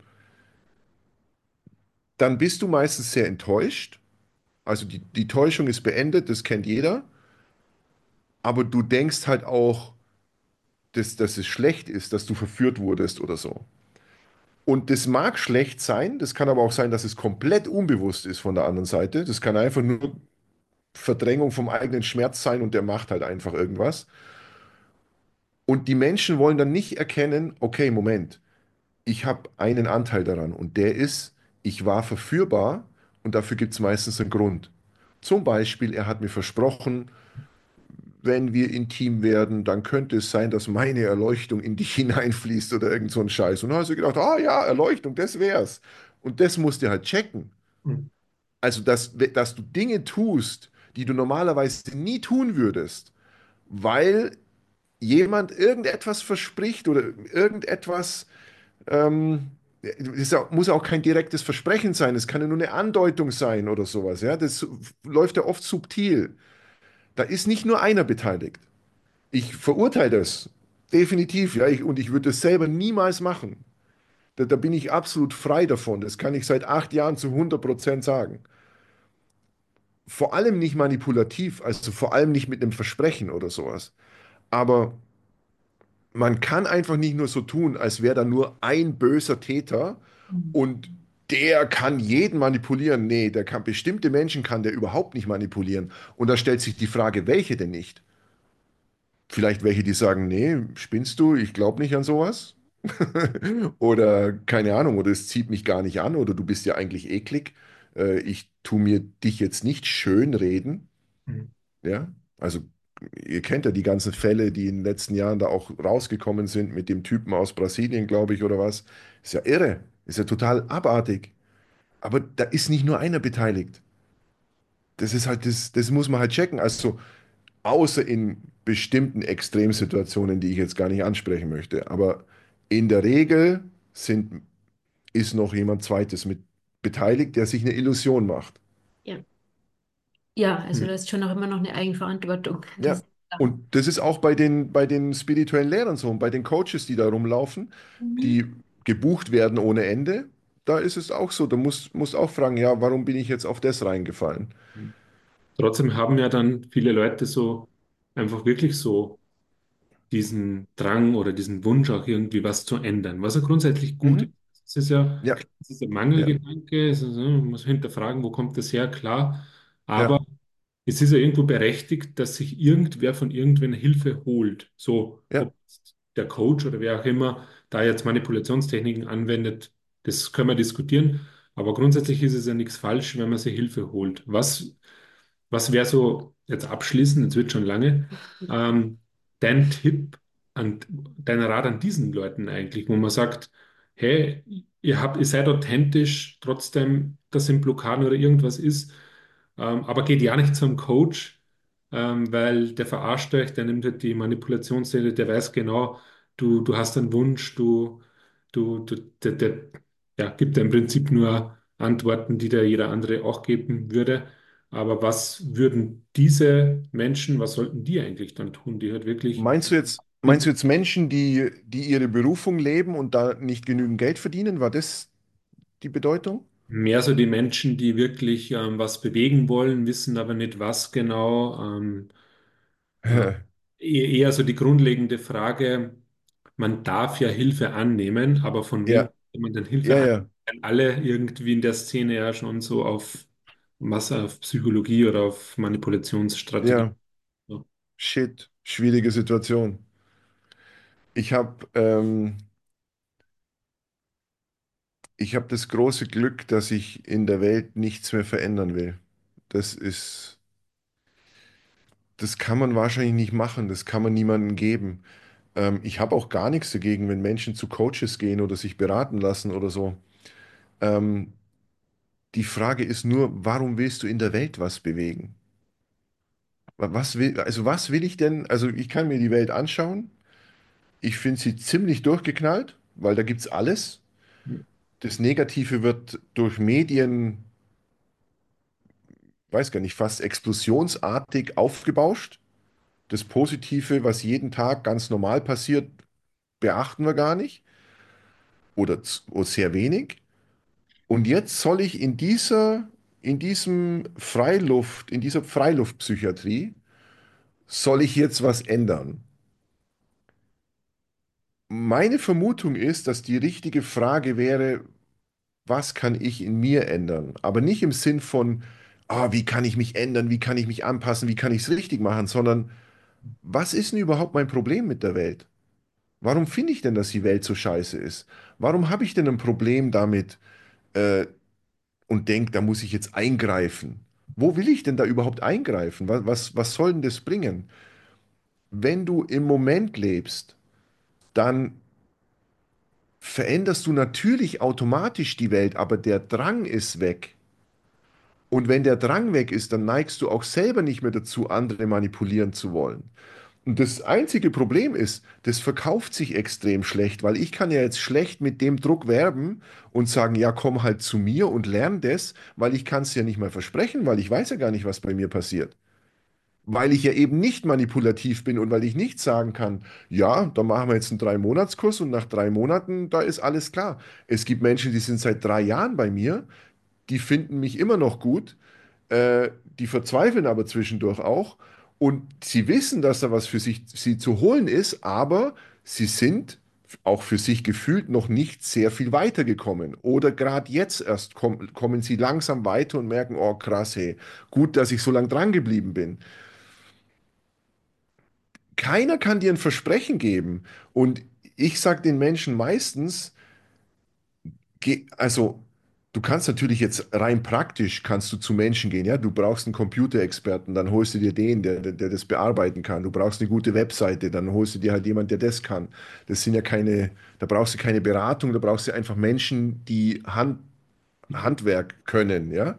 Dann bist du meistens sehr enttäuscht. Also die Täuschung ist beendet, das kennt jeder. Aber du denkst halt auch, dass es schlecht ist, dass du verführt wurdest oder so. Und das mag schlecht sein, das kann aber auch sein, dass es komplett unbewusst ist von der anderen Seite. Das kann einfach nur Verdrängung vom eigenen Schmerz sein und der macht halt einfach irgendwas. Und die Menschen wollen dann nicht erkennen, okay, Moment, ich habe einen Anteil daran und der ist, ich war verführbar und dafür gibt es meistens einen Grund. Zum Beispiel, er hat mir versprochen, wenn wir intim werden, dann könnte es sein, dass meine Erleuchtung in dich hineinfließt oder irgend so ein Scheiß. Und dann hast du gedacht, ah ja, Erleuchtung, das wär's. Und das musst du halt checken. Also, dass du Dinge tust, die du normalerweise nie tun würdest, weil jemand irgendetwas verspricht oder irgendetwas, muss auch kein direktes Versprechen sein, es kann ja nur eine Andeutung sein oder sowas. Ja? Das läuft ja oft subtil. Da ist nicht nur einer beteiligt. Ich verurteile das. Definitiv, ja. Und ich würde das selber niemals machen. Da bin ich absolut frei davon. Das kann ich seit 8 Jahren zu 100% sagen. Vor allem nicht manipulativ, also vor allem nicht mit einem Versprechen oder sowas. Aber man kann einfach nicht nur so tun, als wäre da nur ein böser Täter und der kann jeden manipulieren. Nee, bestimmte Menschen kann der überhaupt nicht manipulieren. Und da stellt sich die Frage, welche denn nicht? Vielleicht welche, die sagen, nee, spinnst du, ich glaube nicht an sowas. Oder keine Ahnung, oder es zieht mich gar nicht an, oder du bist ja eigentlich eklig. Ich tue mir dich jetzt nicht schön reden. Ja, also ihr kennt ja die ganzen Fälle, die in den letzten Jahren da auch rausgekommen sind mit dem Typen aus Brasilien, glaube ich, oder was. Ist ja irre, ist ja total abartig. Aber da ist nicht nur einer beteiligt. Das ist halt, das muss man halt checken. Also außer in bestimmten Extremsituationen, die ich jetzt gar nicht ansprechen möchte. Aber in der Regel ist noch jemand Zweites mit beteiligt, der sich eine Illusion macht. Ja. Ja, also da ist schon auch immer noch eine Eigenverantwortung. Das Ja. ist klar. Und das ist auch bei den spirituellen Lehrern so und bei den Coaches, die da rumlaufen, Mhm. die gebucht werden ohne Ende. Da ist es auch so. Musst auch fragen, ja, warum bin ich jetzt auf das reingefallen? trotzdem haben ja dann viele Leute so einfach wirklich so diesen Drang oder diesen Wunsch auch irgendwie was zu ändern, was ja grundsätzlich gut ist. Mhm. Ja, Es ist ein ja, Mangelgedanke, es ist, man muss hinterfragen, wo kommt das her, klar, ja, aber es ist ja irgendwo berechtigt, dass sich irgendwer von irgendwen Hilfe holt. So, ja. ob der Coach oder wer auch immer da jetzt Manipulationstechniken anwendet, das können wir diskutieren, aber grundsätzlich ist es ja nichts falsch, wenn man sich Hilfe holt. Was wäre so, jetzt abschließend, jetzt wird schon lange, ähm, dein Tipp dein Rat an diesen Leuten eigentlich, wo man sagt, hey, ihr seid authentisch, trotzdem, dass im Blockaden oder irgendwas ist, aber geht ja nicht zum Coach, weil der verarscht euch, der nimmt halt die Manipulationsrede, der weiß genau, du hast einen Wunsch, der ja, gibt dir im Prinzip nur Antworten, die dir jeder andere auch geben würde. Aber was würden diese Menschen, was sollten die eigentlich dann tun, die halt wirklich Meinst du jetzt Menschen, die ihre Berufung leben und da nicht genügend Geld verdienen? War das die Bedeutung? Mehr so die Menschen, die wirklich was bewegen wollen, wissen aber nicht was genau. Äh, eher so die grundlegende Frage, man darf ja Hilfe annehmen, aber von wem Ja, kann man denn Hilfe ja, annehmen? ja, Alle irgendwie in der Szene ja schon so auf Masse, auf Psychologie oder auf Manipulationsstrategie. ja. Ja. Shit, schwierige Situation. Ich habe ich hab das große Glück, dass ich in der Welt nichts mehr verändern will. Das ist, das kann man wahrscheinlich nicht machen, das kann man niemandem geben. Ich habe auch gar nichts dagegen, wenn Menschen zu Coaches gehen oder sich beraten lassen oder so. Ähm, die Frage ist nur, warum willst du in der Welt was bewegen? Was will ich denn? Also ich kann mir die Welt anschauen. Ich finde sie ziemlich durchgeknallt, weil da gibt's alles. Das Negative wird durch Medien, weiß gar nicht, fast explosionsartig aufgebauscht. Das Positive, was jeden Tag ganz normal passiert, beachten wir gar nicht oder sehr wenig. Und jetzt soll ich in dieser Freiluftpsychiatrie, soll ich jetzt was ändern? Meine Vermutung ist, dass die richtige Frage wäre, was kann ich in mir ändern? Aber nicht im Sinn von, wie kann ich mich ändern, wie kann ich mich anpassen, wie kann ich es richtig machen, sondern was ist denn überhaupt mein Problem mit der Welt? Warum finde ich denn, dass die Welt so scheiße ist? Warum habe ich denn ein Problem damit äh, und denke, da muss ich jetzt eingreifen? Wo will ich denn da überhaupt eingreifen? Was soll denn das bringen? Wenn du im Moment lebst, dann veränderst du natürlich automatisch die Welt, aber der Drang ist weg. Und wenn der Drang weg ist, dann neigst du auch selber nicht mehr dazu, andere manipulieren zu wollen. Und das einzige Problem ist, das verkauft sich extrem schlecht, weil ich kann ja jetzt schlecht mit dem Druck werben und sagen, ja, komm halt zu mir und lern das, weil ich kann es ja nicht mal versprechen, weil ich weiß ja gar nicht, was bei mir passiert. Weil ich ja eben nicht manipulativ bin und weil ich nicht sagen kann, ja, da machen wir jetzt einen 3-Monats-Kurs und nach 3 Monaten, da ist alles klar. Es gibt Menschen, die sind seit 3 Jahren bei mir, die finden mich immer noch gut, die verzweifeln aber zwischendurch auch und sie wissen, dass da was für sie zu holen ist, aber sie sind auch für sich gefühlt noch nicht sehr viel weitergekommen. Oder gerade jetzt erst kommen sie langsam weiter und merken, oh krass, hey, gut, dass ich so lange dran geblieben bin. Keiner kann dir ein Versprechen geben. Und ich sage den Menschen meistens, also du kannst natürlich jetzt rein praktisch, kannst du zu Menschen gehen, ja, du brauchst einen Computerexperten, dann holst du dir den, der das bearbeiten kann. Du brauchst eine gute Webseite, dann holst du dir halt jemand, der das kann. Das sind ja keine, da brauchst du keine Beratung, da brauchst du einfach Menschen, die Handwerk können, ja.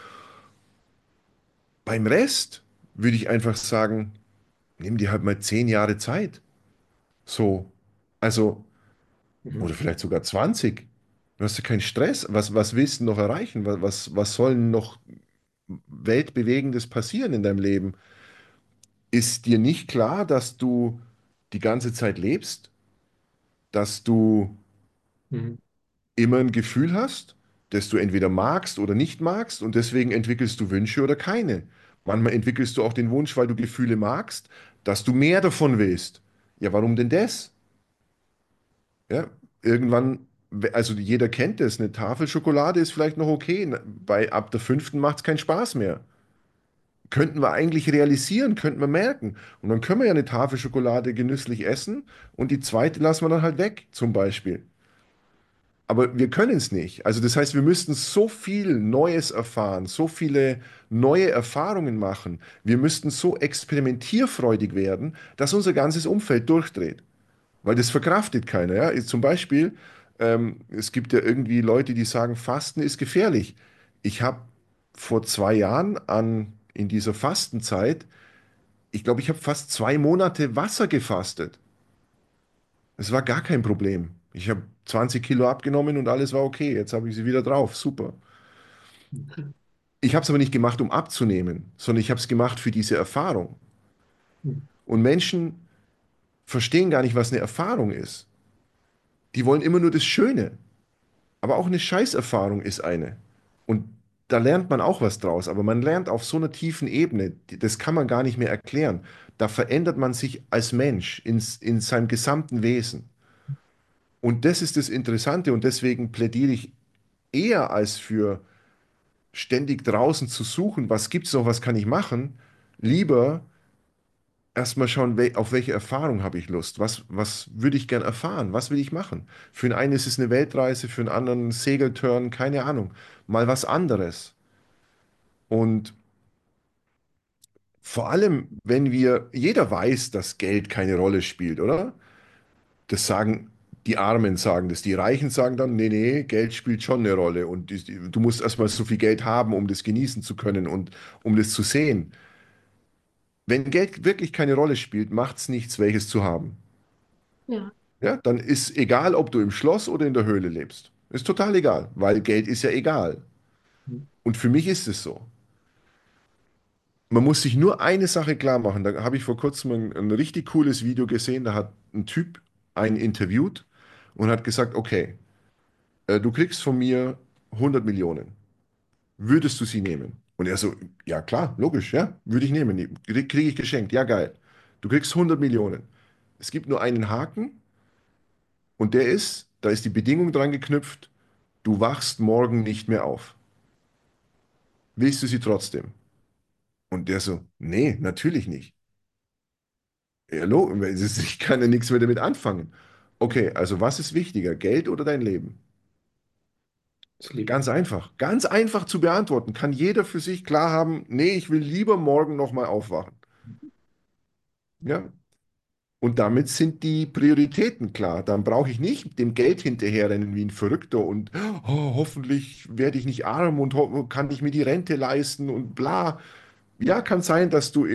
Beim Rest würde ich einfach sagen, nimm dir halt mal 10 Jahre Zeit. So, also, oder Mhm. vielleicht sogar 20. Du hast ja keinen Stress. Was willst du noch erreichen? Was soll noch Weltbewegendes passieren in deinem Leben? Ist dir nicht klar, dass du die ganze Zeit lebst, dass du Mhm. immer ein Gefühl hast, das du entweder magst oder nicht magst und deswegen entwickelst du Wünsche oder keine? Manchmal entwickelst du auch den Wunsch, weil du Gefühle magst, dass du mehr davon willst. Ja, warum denn das? Ja, irgendwann, also jeder kennt das, eine Tafel Schokolade ist vielleicht noch okay, ab der fünften macht es keinen Spaß mehr. Könnten wir eigentlich realisieren, könnten wir merken. Und dann können wir ja eine Tafel Schokolade genüsslich essen und die zweite lassen wir dann halt weg, zum Beispiel. Aber wir können es nicht. Also das heißt, wir müssten so viel Neues erfahren, so viele neue Erfahrungen machen. Wir müssten so experimentierfreudig werden, dass unser ganzes Umfeld durchdreht. Weil das verkraftet keiner. Ja? Zum Beispiel, es gibt ja irgendwie Leute, die sagen, Fasten ist gefährlich. Ich habe vor 2 Jahren in dieser Fastenzeit, ich glaube, ich habe fast 2 Monate Wasser gefastet. Es war gar kein Problem. Ich habe 20 Kilo abgenommen und alles war okay. Jetzt habe ich sie wieder drauf. Super. Ich habe es aber nicht gemacht, um abzunehmen, sondern ich habe es gemacht für diese Erfahrung. Mhm. Und Menschen verstehen gar nicht, was eine Erfahrung ist. Die wollen immer nur das Schöne. Aber auch eine Scheißerfahrung ist eine. Und da lernt man auch was draus, aber man lernt auf so einer tiefen Ebene, das kann man gar nicht mehr erklären. Da verändert man sich als Mensch in seinem gesamten Wesen. Und das ist das Interessante und deswegen plädiere ich eher als für ständig draußen zu suchen, was gibt's noch, was kann ich machen, lieber erstmal schauen, auf welche Erfahrung habe ich Lust, was würde ich gern erfahren, was will ich machen. Für den einen ist es eine Weltreise, für den anderen ein Segeltörn, keine Ahnung, mal was anderes. Und vor allem, wenn jeder weiß, dass Geld keine Rolle spielt, oder? Das sagen die Armen sagen das. Die Reichen sagen dann, nee, nee, Geld spielt schon eine Rolle und du musst erstmal so viel Geld haben, um das genießen zu können und um das zu sehen. Wenn Geld wirklich keine Rolle spielt, macht es nichts, welches zu haben. Ja. Ja, dann ist egal, ob du im Schloss oder in der Höhle lebst. Ist total egal, weil Geld ist ja egal. Und für mich ist es so. Man muss sich nur eine Sache klar machen. Da habe ich vor kurzem ein richtig cooles Video gesehen. Da hat ein Typ einen interviewt und hat gesagt, okay, du kriegst von mir 100 Millionen. Würdest du sie nehmen? Und er so, ja klar, logisch, ja, würde ich nehmen. Kriege ich geschenkt. Ja, geil. Du kriegst 100 Millionen. Es gibt nur einen Haken und da ist die Bedingung dran geknüpft, du wachst morgen nicht mehr auf. Willst du sie trotzdem? Und der so, nee, natürlich nicht. Ja, ich kann ja nichts mehr damit anfangen. Okay, also was ist wichtiger, Geld oder dein Leben? Das Leben. Ganz einfach zu beantworten. Kann jeder für sich klar haben, nee, ich will lieber morgen nochmal aufwachen. Ja, und damit sind die Prioritäten klar. Dann brauche ich nicht dem Geld hinterherrennen wie ein Verrückter und hoffentlich werde ich nicht arm und kann ich mir die Rente leisten und bla. Ja, kann sein, dass du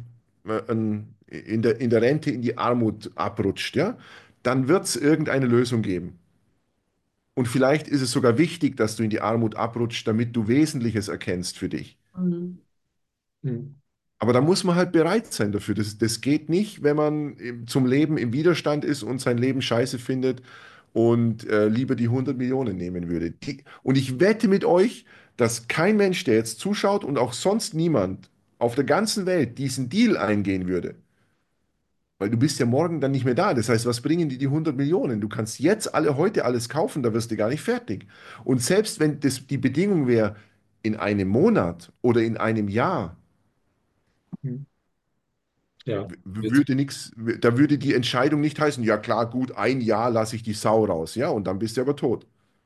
in der Rente in die Armut abrutscht, ja. Dann wird es irgendeine Lösung geben. Und vielleicht ist es sogar wichtig, dass du in die Armut abrutschst, damit du Wesentliches erkennst für dich. Mhm. Mhm. Aber da muss man halt bereit sein dafür. Das geht nicht, wenn man zum Leben im Widerstand ist und sein Leben scheiße findet und lieber die 100 Millionen nehmen würde. Und ich wette mit euch, dass kein Mensch, der jetzt zuschaut und auch sonst niemand auf der ganzen Welt diesen Deal eingehen würde. Weil du bist ja morgen dann nicht mehr da. Das heißt, was bringen dir die 100 Millionen? Du kannst jetzt heute alles kaufen, da wirst du gar nicht fertig. Und selbst wenn das die Bedingung wäre, in einem Monat oder in einem Jahr, Mhm. Ja, wird, würde nichts, da würde die Entscheidung nicht heißen, ja klar, gut, ein Jahr lasse ich die Sau raus, ja, und dann bist du aber tot.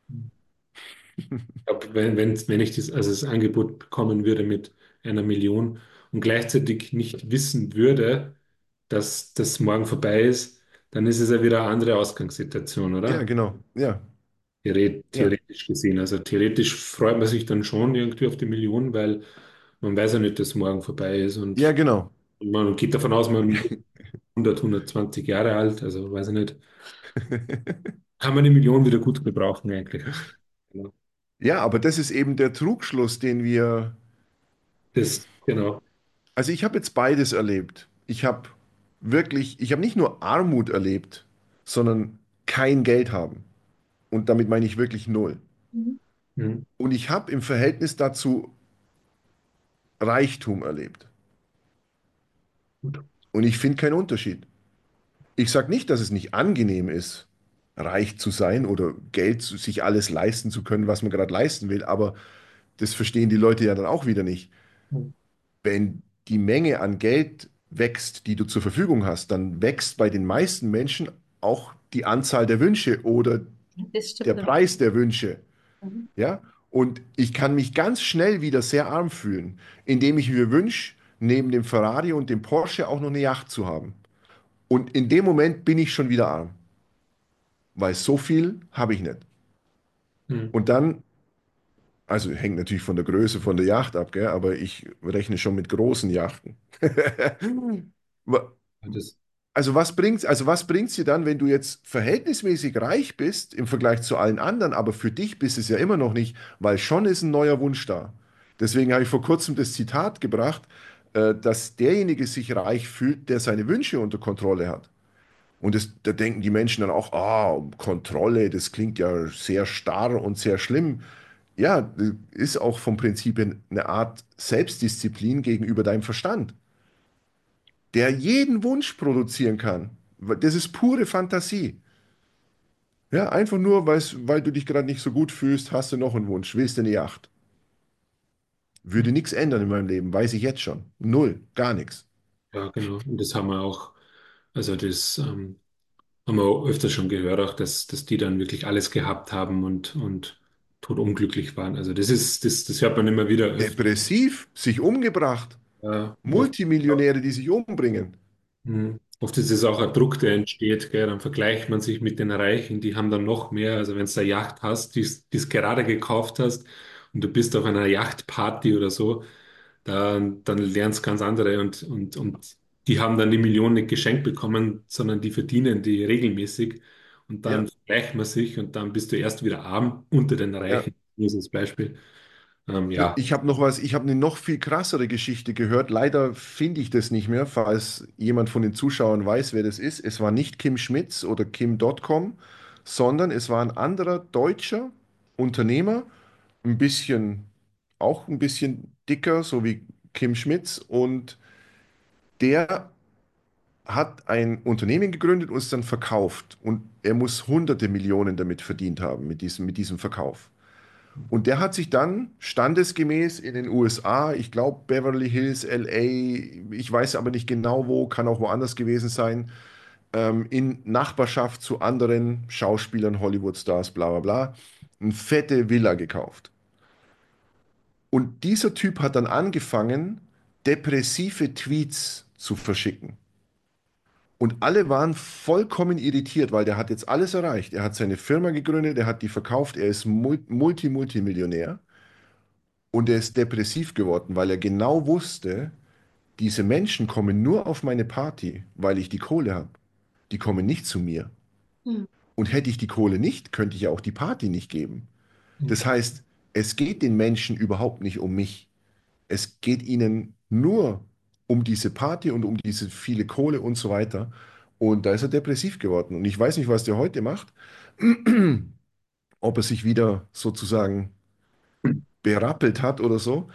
ich glaub, wenn ich also das Angebot bekommen würde mit 1 Million und gleichzeitig nicht wissen würde, dass das morgen vorbei ist, dann ist es ja wieder eine andere Ausgangssituation, Ja, oder? genau, ja, ja, Theoretisch gesehen. Also theoretisch freut man sich dann schon irgendwie auf die Million, weil man weiß ja nicht, dass morgen vorbei ist ja, und genau. man geht davon aus, man wird 100, 120 Jahre alt, also weiß ich nicht. Kann man die Million wieder gut gebrauchen eigentlich. Genau. Ja, aber das ist eben der Trugschluss, den wir, Das, genau. also ich habe jetzt beides erlebt. Ich habe nicht nur Armut erlebt, sondern kein Geld haben. Und damit meine ich wirklich null. Mhm. Mhm. Und ich habe im Verhältnis dazu Reichtum erlebt. Gut. Und ich finde keinen Unterschied. Ich sage nicht, dass es nicht angenehm ist, reich zu sein oder sich alles leisten zu können, was man gerade leisten will, aber das verstehen die Leute ja dann auch wieder nicht. Wenn die Menge an Geld wächst, die du zur Verfügung hast, dann wächst bei den meisten Menschen auch die Anzahl der Wünsche oder Das der stimmt. Preis der Wünsche. Mhm. Ja? Und ich kann mich ganz schnell wieder sehr arm fühlen, indem ich mir wünsche, neben dem Ferrari und dem Porsche auch noch eine Yacht zu haben. Und in dem Moment bin ich schon wieder arm, weil so viel habe ich nicht. Mhm. Und dann, also hängt natürlich von der Größe von der Yacht ab, gell? Aber ich rechne schon mit großen Yachten. Wa- Das, also was bringt's dir dann, wenn du jetzt verhältnismäßig reich bist im Vergleich zu allen anderen, aber für dich bist es ja immer noch nicht, weil schon ist ein neuer Wunsch da. Deswegen habe ich vor kurzem das Zitat gebracht, dass derjenige sich reich fühlt, der seine Wünsche unter Kontrolle hat. Und da denken die Menschen dann auch, ah, Kontrolle, das klingt ja sehr starr und sehr schlimm. ja, ist auch vom Prinzip her eine Art Selbstdisziplin gegenüber deinem Verstand, der jeden Wunsch produzieren kann. Das ist pure Fantasie. Ja, einfach nur, weil du dich gerade nicht so gut fühlst, hast du noch einen Wunsch, willst du eine Yacht. Würde nichts ändern in meinem Leben, weiß ich jetzt schon. Null, gar nichts. Ja, genau. Und das haben wir auch, also das haben wir auch öfter schon gehört, auch dass die dann wirklich alles gehabt haben und todunglücklich waren. Also das hört man immer wieder öfter. Depressiv, sich umgebracht, Oft, Multimillionäre, die sich umbringen. oft ist es auch ein Druck, der entsteht, gell? Dann vergleicht man sich mit den Reichen, die haben dann noch mehr. Also wenn du eine Yacht hast, die es gerade gekauft hast und du bist auf einer Yachtparty oder so, dann lernst ganz andere und die haben dann die Millionen nicht geschenkt bekommen, sondern die verdienen die regelmäßig. Und dann Ja, vergleicht man sich und dann bist du erst wieder arm unter den ja. Reichen. Nur so als Beispiel. Ja, Ich habe noch was, ich habe eine noch viel krassere Geschichte gehört. Leider finde ich das nicht mehr, falls jemand von den Zuschauern weiß, wer das ist. Es war nicht Kim Schmitz oder Kim.com, sondern es war ein anderer deutscher Unternehmer, ein bisschen, auch ein bisschen dicker, so wie Kim Schmitz. Und der hat ein Unternehmen gegründet und es dann verkauft. Und er muss hunderte Millionen damit verdient haben, mit diesem Verkauf. Und der hat sich dann standesgemäß in den USA, ich glaube Beverly Hills, LA, ich weiß aber nicht genau wo, kann auch woanders gewesen sein, in Nachbarschaft zu anderen Schauspielern, Hollywood-Stars, bla bla bla, eine fette Villa gekauft. Und dieser Typ hat dann angefangen, depressive Tweets zu verschicken. Und alle waren vollkommen irritiert, weil der hat jetzt alles erreicht. Er hat seine Firma gegründet, er hat die verkauft, er ist Multimillionär. Und er ist depressiv geworden, weil er genau wusste, diese Menschen kommen nur auf meine Party, weil ich die Kohle habe. Die kommen nicht zu mir. Hm. Und hätte ich die Kohle nicht, könnte ich ja auch die Party nicht geben. Das heißt, es geht den Menschen überhaupt nicht um mich. Es geht ihnen nur um diese Party und um diese viele Kohle und so weiter. Und da ist er depressiv geworden. Und ich weiß nicht, was der heute macht, ob er sich wieder sozusagen berappelt hat oder so.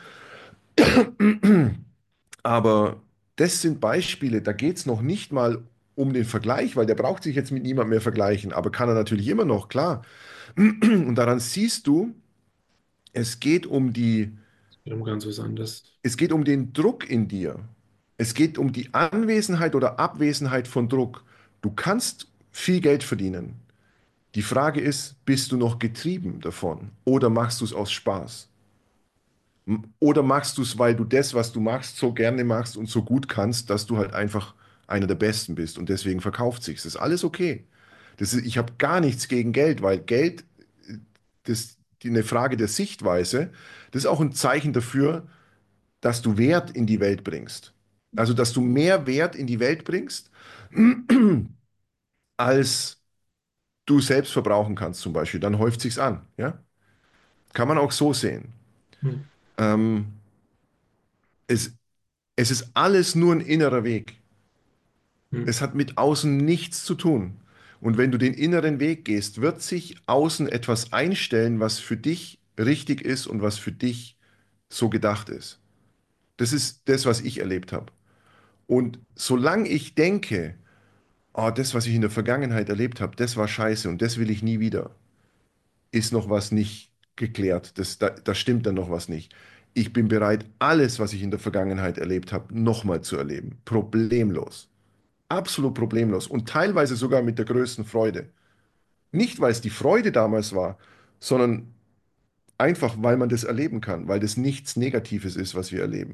Aber das sind Beispiele, da geht es noch nicht mal um den Vergleich, weil der braucht sich jetzt mit niemandem mehr vergleichen, aber kann er natürlich immer noch, klar. Und daran siehst du, es geht um wir haben ganz was anderes. es geht um den Druck in dir. Es geht um die Anwesenheit oder Abwesenheit von Druck. Du kannst viel Geld verdienen. Die Frage ist, bist du noch getrieben davon oder machst du es aus Spaß? Oder machst du es, weil du das, was du machst, so gerne machst und so gut kannst, dass du halt einfach einer der Besten bist und deswegen verkauft sich's. Das ist alles okay. Ich habe gar nichts gegen Geld, weil Geld, eine Frage der Sichtweise, das ist auch ein Zeichen dafür, dass du Wert in die Welt bringst. Also, dass du mehr Wert in die Welt bringst, als du selbst verbrauchen kannst, zum Beispiel. Dann häuft sich's an. Ja? Kann man auch so sehen. Hm, Ähm, es, es ist alles nur ein innerer Weg. hm, Es hat mit außen nichts zu tun. Und wenn du den inneren Weg gehst, wird sich außen etwas einstellen, was für dich richtig ist und was für dich so gedacht ist. Das ist das, was ich erlebt habe. Und solange ich denke, oh, das, was ich in der Vergangenheit erlebt habe, das war scheiße und das will ich nie wieder, ist noch was nicht geklärt. Da stimmt dann noch was nicht. Ich bin bereit, alles, was ich in der Vergangenheit erlebt habe, nochmal zu erleben. Problemlos. Absolut problemlos und teilweise sogar mit der größten Freude. Nicht, weil es die Freude damals war, sondern einfach, weil man das erleben kann, weil das nichts Negatives ist, was wir erleben.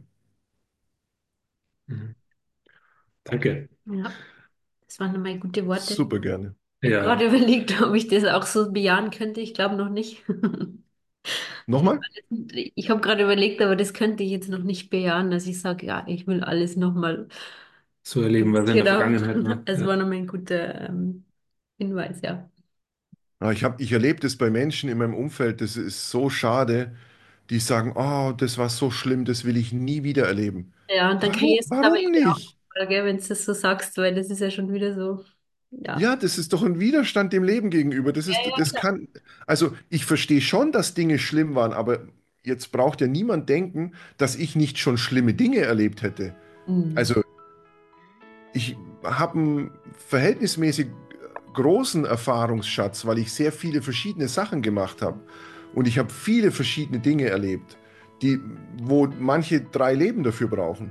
hm. Danke. Ja, das waren nochmal gute Worte. Super gerne. Ich habe Ja, gerade überlegt, ob ich das auch so bejahen könnte. Ich glaube noch nicht. Nochmal? Ich habe gerade überlegt, aber das könnte ich jetzt noch nicht bejahen, dass ich sage, ja, ich will alles nochmal. so erleben, was in der Genau. Vergangenheit war. Es Ja. war nochmal ein guter Hinweis, ja. Ich erlebe das bei Menschen in meinem Umfeld, das ist so schade, die sagen, oh, das war so schlimm, das will ich nie wieder erleben. Ja, und dann Warum, kreierst du es aber warum irgendwie auch, nicht? gell, wenn du das so sagst, weil das ist ja schon wieder so. Ja, Ja, das ist doch ein Widerstand dem Leben gegenüber. Das kann, also ich verstehe schon, dass Dinge schlimm waren, aber jetzt braucht ja niemand denken, dass ich nicht schon schlimme Dinge erlebt hätte. mhm. Also ich habe einen verhältnismäßig großen Erfahrungsschatz, weil ich sehr viele verschiedene Sachen gemacht habe. Und ich habe viele verschiedene Dinge erlebt, wo manche 3 Leben dafür brauchen.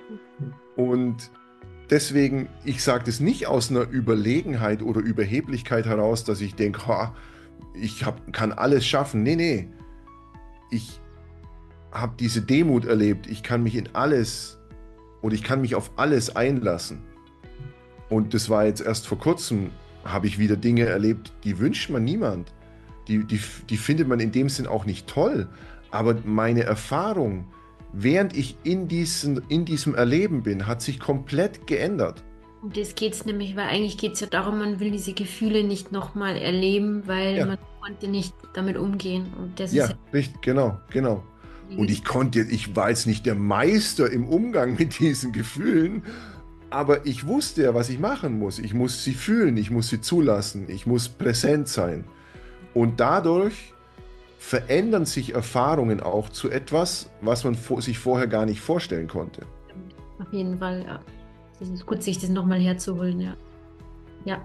Und deswegen, ich sage das nicht aus einer Überlegenheit oder Überheblichkeit heraus, dass ich denke, ha, kann alles schaffen. Nee, nee. Ich habe diese Demut erlebt. Ich kann mich in alles oder ich kann mich auf alles einlassen. Und das war jetzt erst vor kurzem, habe ich wieder Dinge erlebt, die wünscht man niemand. Die findet man in dem Sinn auch nicht toll. Aber meine Erfahrung, während ich in diesem Erleben bin, hat sich komplett geändert. Um das geht es nämlich, weil eigentlich geht es ja darum, man will diese Gefühle nicht nochmal erleben, weil Ja, man konnte nicht damit umgehen. Und das ist ja ja, richtig, genau, genau. Und die- ich war jetzt nicht der Meister im Umgang mit diesen Gefühlen, aber ich wusste ja, was ich machen muss. Ich muss sie fühlen, ich muss sie zulassen, ich muss präsent sein. Und dadurch verändern sich Erfahrungen auch zu etwas, was man sich vorher gar nicht vorstellen konnte. auf jeden Fall, ja. Das ist gut, sich das nochmal herzuholen, ja. Ja.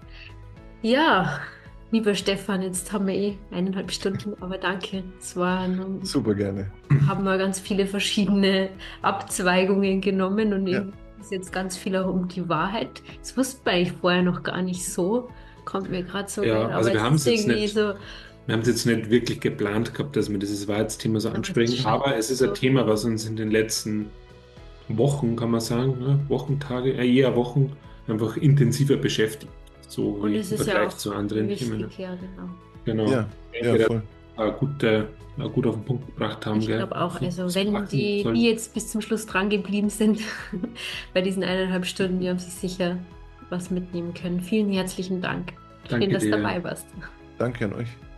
Ja, lieber Stefan, jetzt haben wir 1,5 Stunden, aber danke. Super gerne. Haben wir ganz viele verschiedene Abzweigungen genommen und Ja, irgendwie ist jetzt ganz viel auch um die Wahrheit. Das wusste man eigentlich vorher noch gar nicht so. Kommt mir gerade so Ja, rein, also aber wir es haben es ist jetzt irgendwie nicht, so, wir haben es jetzt nicht wirklich geplant gehabt, dass wir dieses Wahrheitsthema so aber es ansprechen, ist aber es ist ein so. Thema, was uns in den letzten Wochen, kann man sagen, ne? Wochentage, eher Wochen, einfach intensiver beschäftigt. So Und wie es im ist ja Vergleich auch zu anderen Themen. Ne? wichtig, ja, genau. Genau. ja, Ich ja, denke, voll. gut auf den Punkt gebracht haben, Ich gell? glaube auch, also So wenn machen die sollen. jetzt bis zum Schluss dran geblieben sind bei diesen 1,5 Stunden, die haben sich sicher was mitnehmen können. Vielen herzlichen Dank. Schön, Danke dass du dir. dabei warst. Danke an euch.